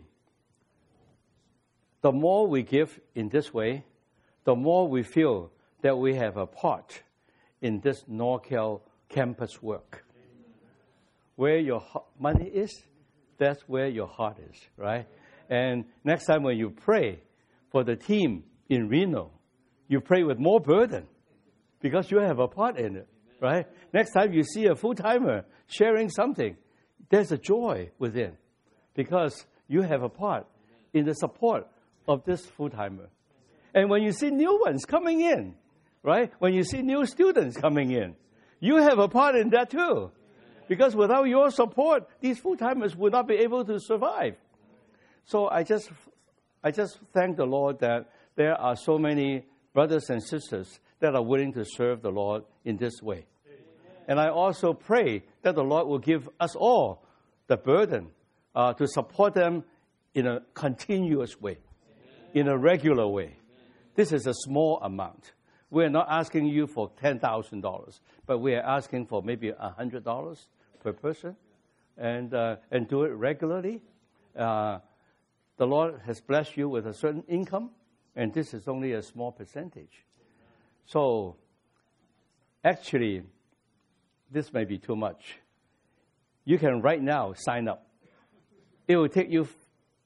the more we give in this way, the more we feel that we have a part in this NorCal campus work. Where your money is, that's where your heart is, right? And next time when you pray for the team in Reno, you pray with more burden because you have a part in it, right? Next time you see a full-timer sharing something, there's a joy within because you have a part in the support of this full-timer. And when you see new ones coming in, right? When you see new students coming in, you have a part in that too. Because without your support, these full-timers would not be able to survive. So I just, I just thank the Lord that there are so many brothers and sisters that are willing to serve the Lord in this way. And I also pray that the Lord will give us all the burden uh, to support them in a continuous way, in a regular way. This is a small amount. We're not asking you for ten thousand dollars, but we are asking for maybe one hundred dollars per person, and uh, and do it regularly. Uh, the Lord has blessed you with a certain income, and this is only a small percentage. So, actually, this may be too much. You can right now sign up. It will take you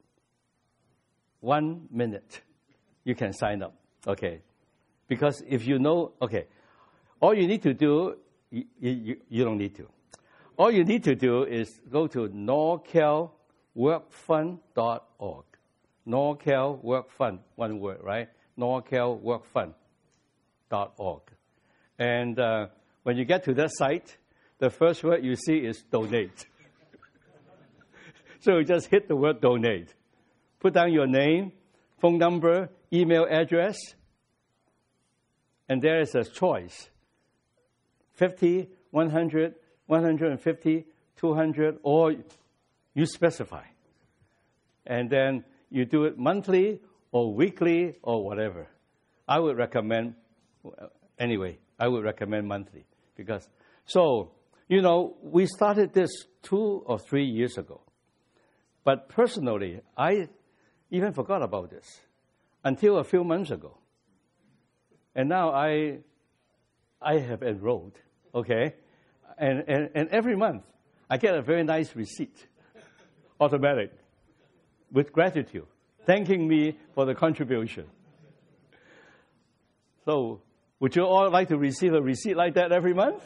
one minute. You can sign up, okay? Because if you know, okay, all you need to do, you, you, you don't need to. All you need to do is go to norcal work fund dot org. Norcal Work Fund, one word, right? norcal work fund dot org. And uh, when you get to that site, the first word you see is donate. So you just hit the word donate. Put down your name, phone number, email address, and there is a choice. fifty, one hundred, one hundred fifty, two hundred, or you specify. And then you do it monthly or weekly or whatever. I would recommend, anyway, I would recommend monthly. Because, so, you know, we started this two or three years ago. But personally, I even forgot about this until a few months ago. And now I I have enrolled, okay? And, and, and every month, I get a very nice receipt, automatic, with gratitude, thanking me for the contribution. So, would you all like to receive a receipt like that every month?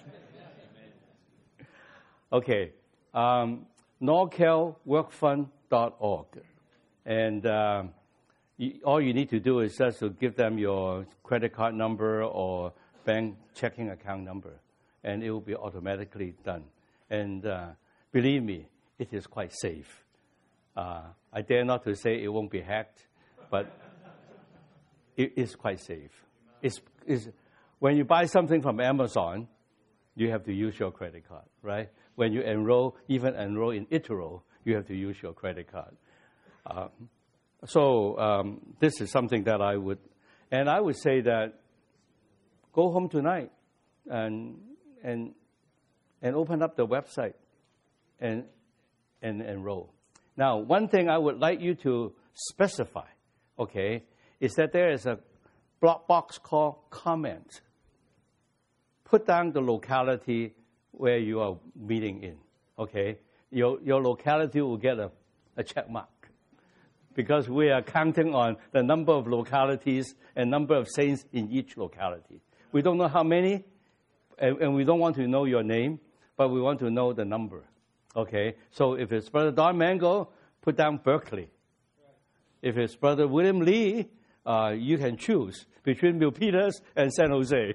Okay, um, norcal work fund dot org. And uh, you, all you need to do is just to give them your credit card number or bank checking account number, and it will be automatically done. And uh, believe me, it is quite safe. Uh, I dare not to say it won't be hacked, but it is quite safe. It's, it's, when you buy something from Amazon, you have to use your credit card, right? When you enroll, even enroll in eToro, you have to use your credit card. Uh, so um, this is something that I would, and I would say that go home tonight and and and open up the website and and enroll. Now, one thing I would like you to specify, okay, is that there is a block box called comment. Put down the locality where you are meeting in, okay? Your, your locality will get a, a check mark because we are counting on the number of localities and number of saints in each locality. We don't know how many, and, and we don't want to know your name, but we want to know the number, okay? So if it's Brother Don Mango, put down Berkeley. If it's Brother William Lee, uh, you can choose between Milpitas and San Jose.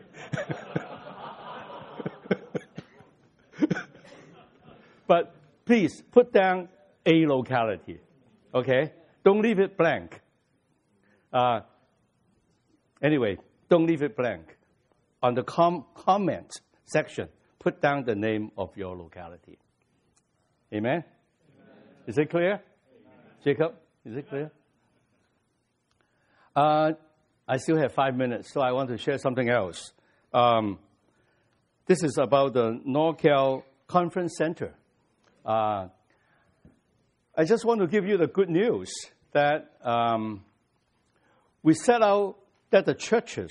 But please put down a locality, okay? Don't leave it blank. Uh, anyway, don't leave it blank. On the com- comment section, put put down the name of your locality. Amen? Amen. Is it clear? Amen. Jacob, is it clear? Uh, I still have five minutes, so I want to share something else. Um, this is about the NorCal Conference Center. Uh, I just want to give you the good news that um, we set out that the churches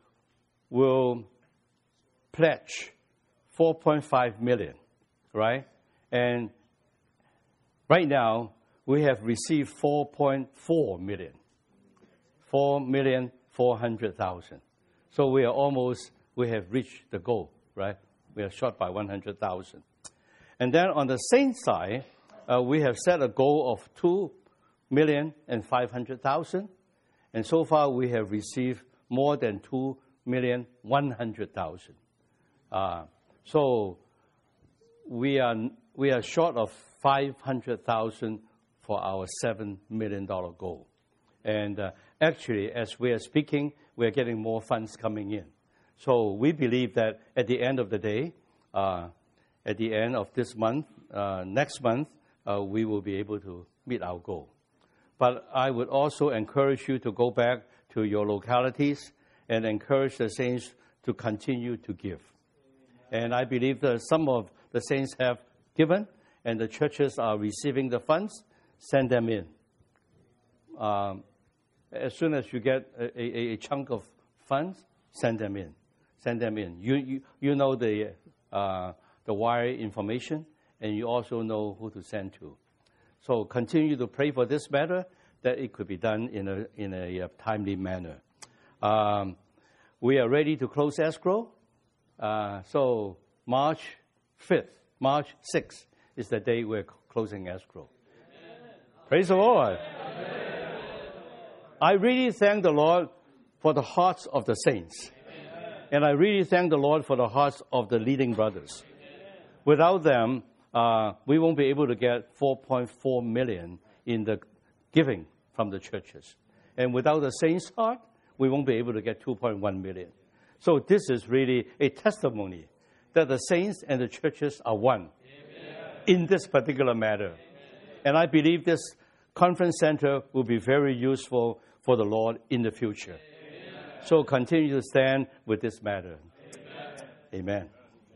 will pledge four point five million, right? And right now, we have received four point four million, four million four hundred thousand. So we are almost, we have reached the goal, right? We are short by one hundred thousand. And then on the same side, uh, we have set a goal of two million and five hundred thousand. And so far, we have received more than two million one hundred thousand. Uh, so we are we are short of five hundred thousand for our seven million dollar goal. And uh, actually, as we are speaking, we are getting more funds coming in. So we believe that at the end of the day, uh, at the end of this month, uh, next month, uh, we will be able to meet our goal. But I would also encourage you to go back to your localities and encourage the saints to continue to give. And I believe that some of the saints have given, and the churches are receiving the funds. Send them in. Um, as soon as you get a, a, a chunk of funds, send them in. Send them in. You you, you know the uh, the wire information, and you also know who to send to. So continue to pray for this matter, that it could be done in a in a, a timely manner. Um, we are ready to close escrow. Uh, so March fifth, March sixth is the day we're closing escrow. Amen. Praise the Lord. Amen. I really thank the Lord for the hearts of the saints. Amen. And I really thank the Lord for the hearts of the leading brothers. Amen. Without them, uh, we won't be able to get four point four million in the giving from the churches. And without the saints' heart, we won't be able to get two point one million. So this is really a testimony that the saints and the churches are one. Amen. In this particular matter. Amen. And I believe this conference center will be very useful for the Lord in the future. Amen. So continue to stand with this matter. Amen. Amen.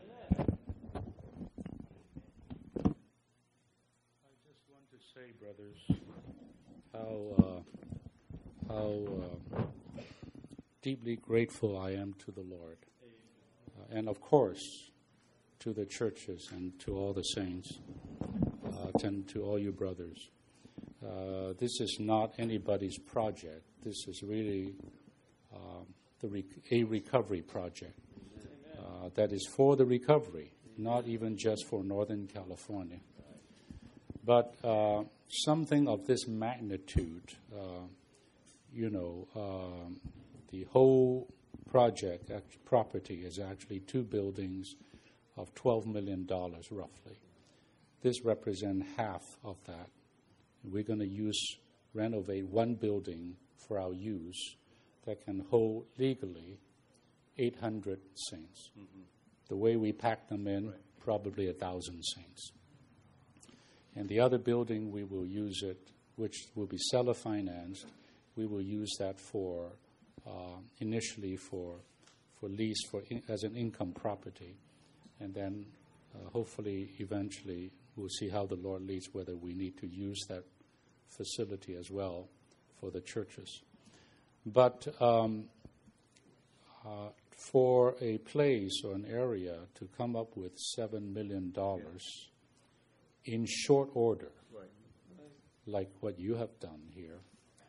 I just want to say, brothers, how uh, how uh, deeply grateful I am to the Lord. Uh, and of course, to the churches and to all the saints, uh, and to all you brothers. Uh, this is not anybody's project. This is really uh, the rec- a recovery project uh, that is for the recovery, not even just for Northern California. But uh, something of this magnitude, uh, you know, uh, the whole project, property, is actually two buildings of twelve million dollars roughly. This represents half of that. We're going to use, renovate one building for our use that can hold legally eight hundred saints. Mm-hmm. The way we pack them in, right. Probably one thousand saints. And the other building, we will use it, which will be seller financed. We will use that for uh, initially for for lease for in, as an income property, and then uh, hopefully eventually we'll see how the Lord leads whether we need to use that facility as well for the churches. But um, uh, for a place or an area to come up with seven million dollars in short order, right. Like what you have done here,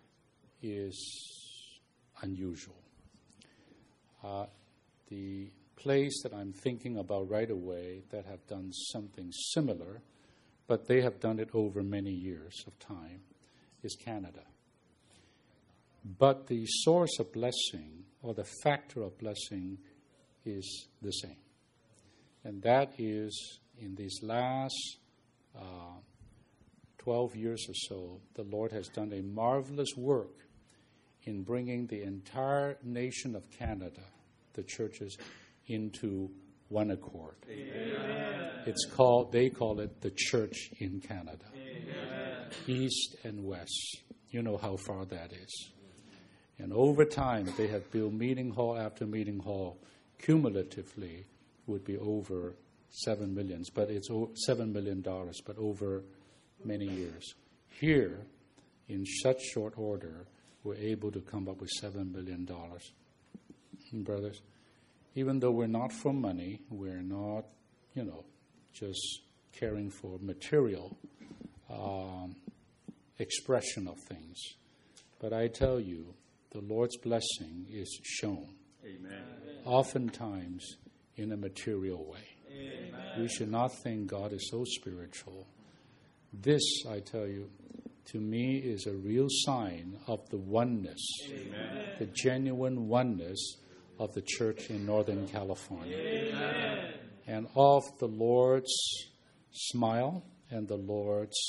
is unusual. Uh, the place that I'm thinking about right away that have done something similar, but they have done it over many years of time, is Canada. But the source of blessing or the factor of blessing is the same. And that is in these last uh, twelve years or so, the Lord has done a marvelous work in bringing the entire nation of Canada, the churches, into one accord. Amen. It's called, they call it the church in Canada. Amen. East and west. You know how far that is. And over time, they have built meeting hall after meeting hall. Cumulatively, would be over seven millions, but it's seven million dollars, but over many years. Here, in such short order, we're able to come up with seven million dollars. And brothers, even though we're not for money, we're not, you know, just caring for material um, expression of things. But I tell you, the Lord's blessing is shown. Amen. Oftentimes in a material way. Amen. We should not think God is so spiritual. This, I tell you, to me is a real sign of the oneness, Amen. The genuine oneness of the church in Northern California. Amen. And of the Lord's smile and the Lord's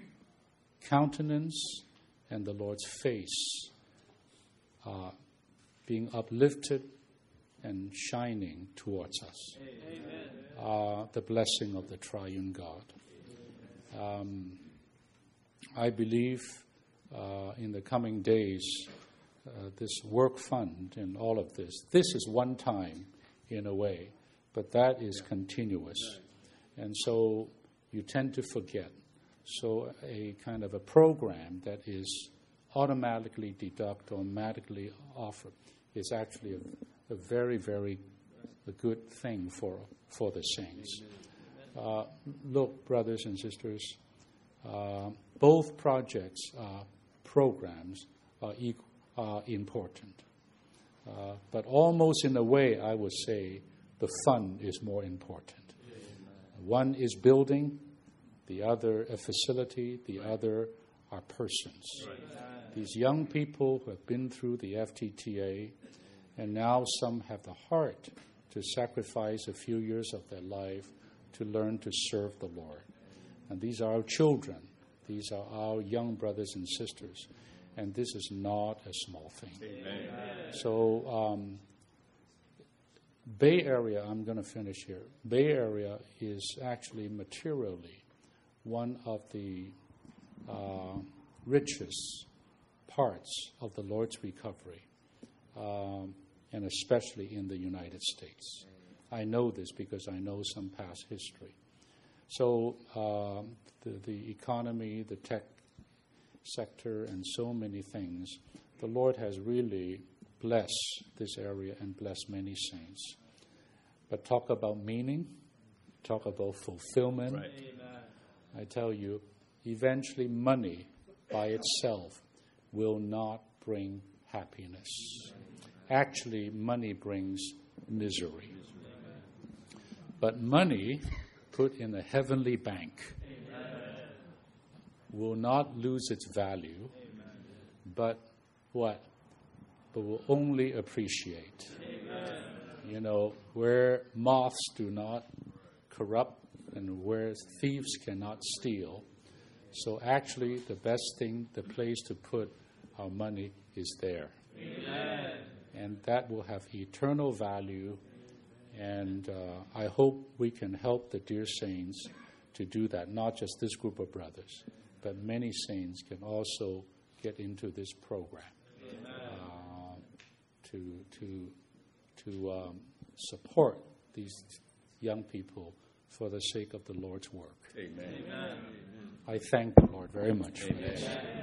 countenance and the Lord's face uh, being uplifted and shining towards us. Uh, the blessing of the triune God. Um, I believe uh, in the coming days, uh, this work fund and all of this, this is one time in a way, but that is continuous. And so you tend to forget. So a kind of a program that is automatically deduct, automatically offered, is actually a, a very, very a good thing for, for the saints. Uh, look, brothers and sisters, uh, both projects, uh, programs are, equal, are important. Uh, but almost in a way, I would say the fund is more important. One is building, the other a facility, the other are persons. These young people who have been through the F T T A, and now some have the heart to sacrifice a few years of their life to learn to serve the Lord. And these are our children. These are our young brothers and sisters. And this is not a small thing. Amen. So, um, Bay Area, I'm going to finish here. Bay Area is actually materially one of the uh, richest parts of the Lord's recovery, um, and especially in the United States. I know this because I know some past history. So uh, the, the economy, the tech sector, and so many things, the Lord has really blessed this area and blessed many saints. But talk about meaning, talk about fulfillment. Right. I tell you, eventually money by itself will not bring happiness. Actually, money brings misery. But money put in a heavenly bank will not lose its value, but what? But will only appreciate. You know, where moths do not corrupt and where thieves cannot steal. So actually, the best thing, the place to put our money is there. Amen. And that will have eternal value. And uh, I hope we can help the dear saints to do that, not just this group of brothers, but many saints can also get into this program uh, to to to um, support these young people for the sake of the Lord's work. Amen. Amen. I thank the Lord very much for Amen. This.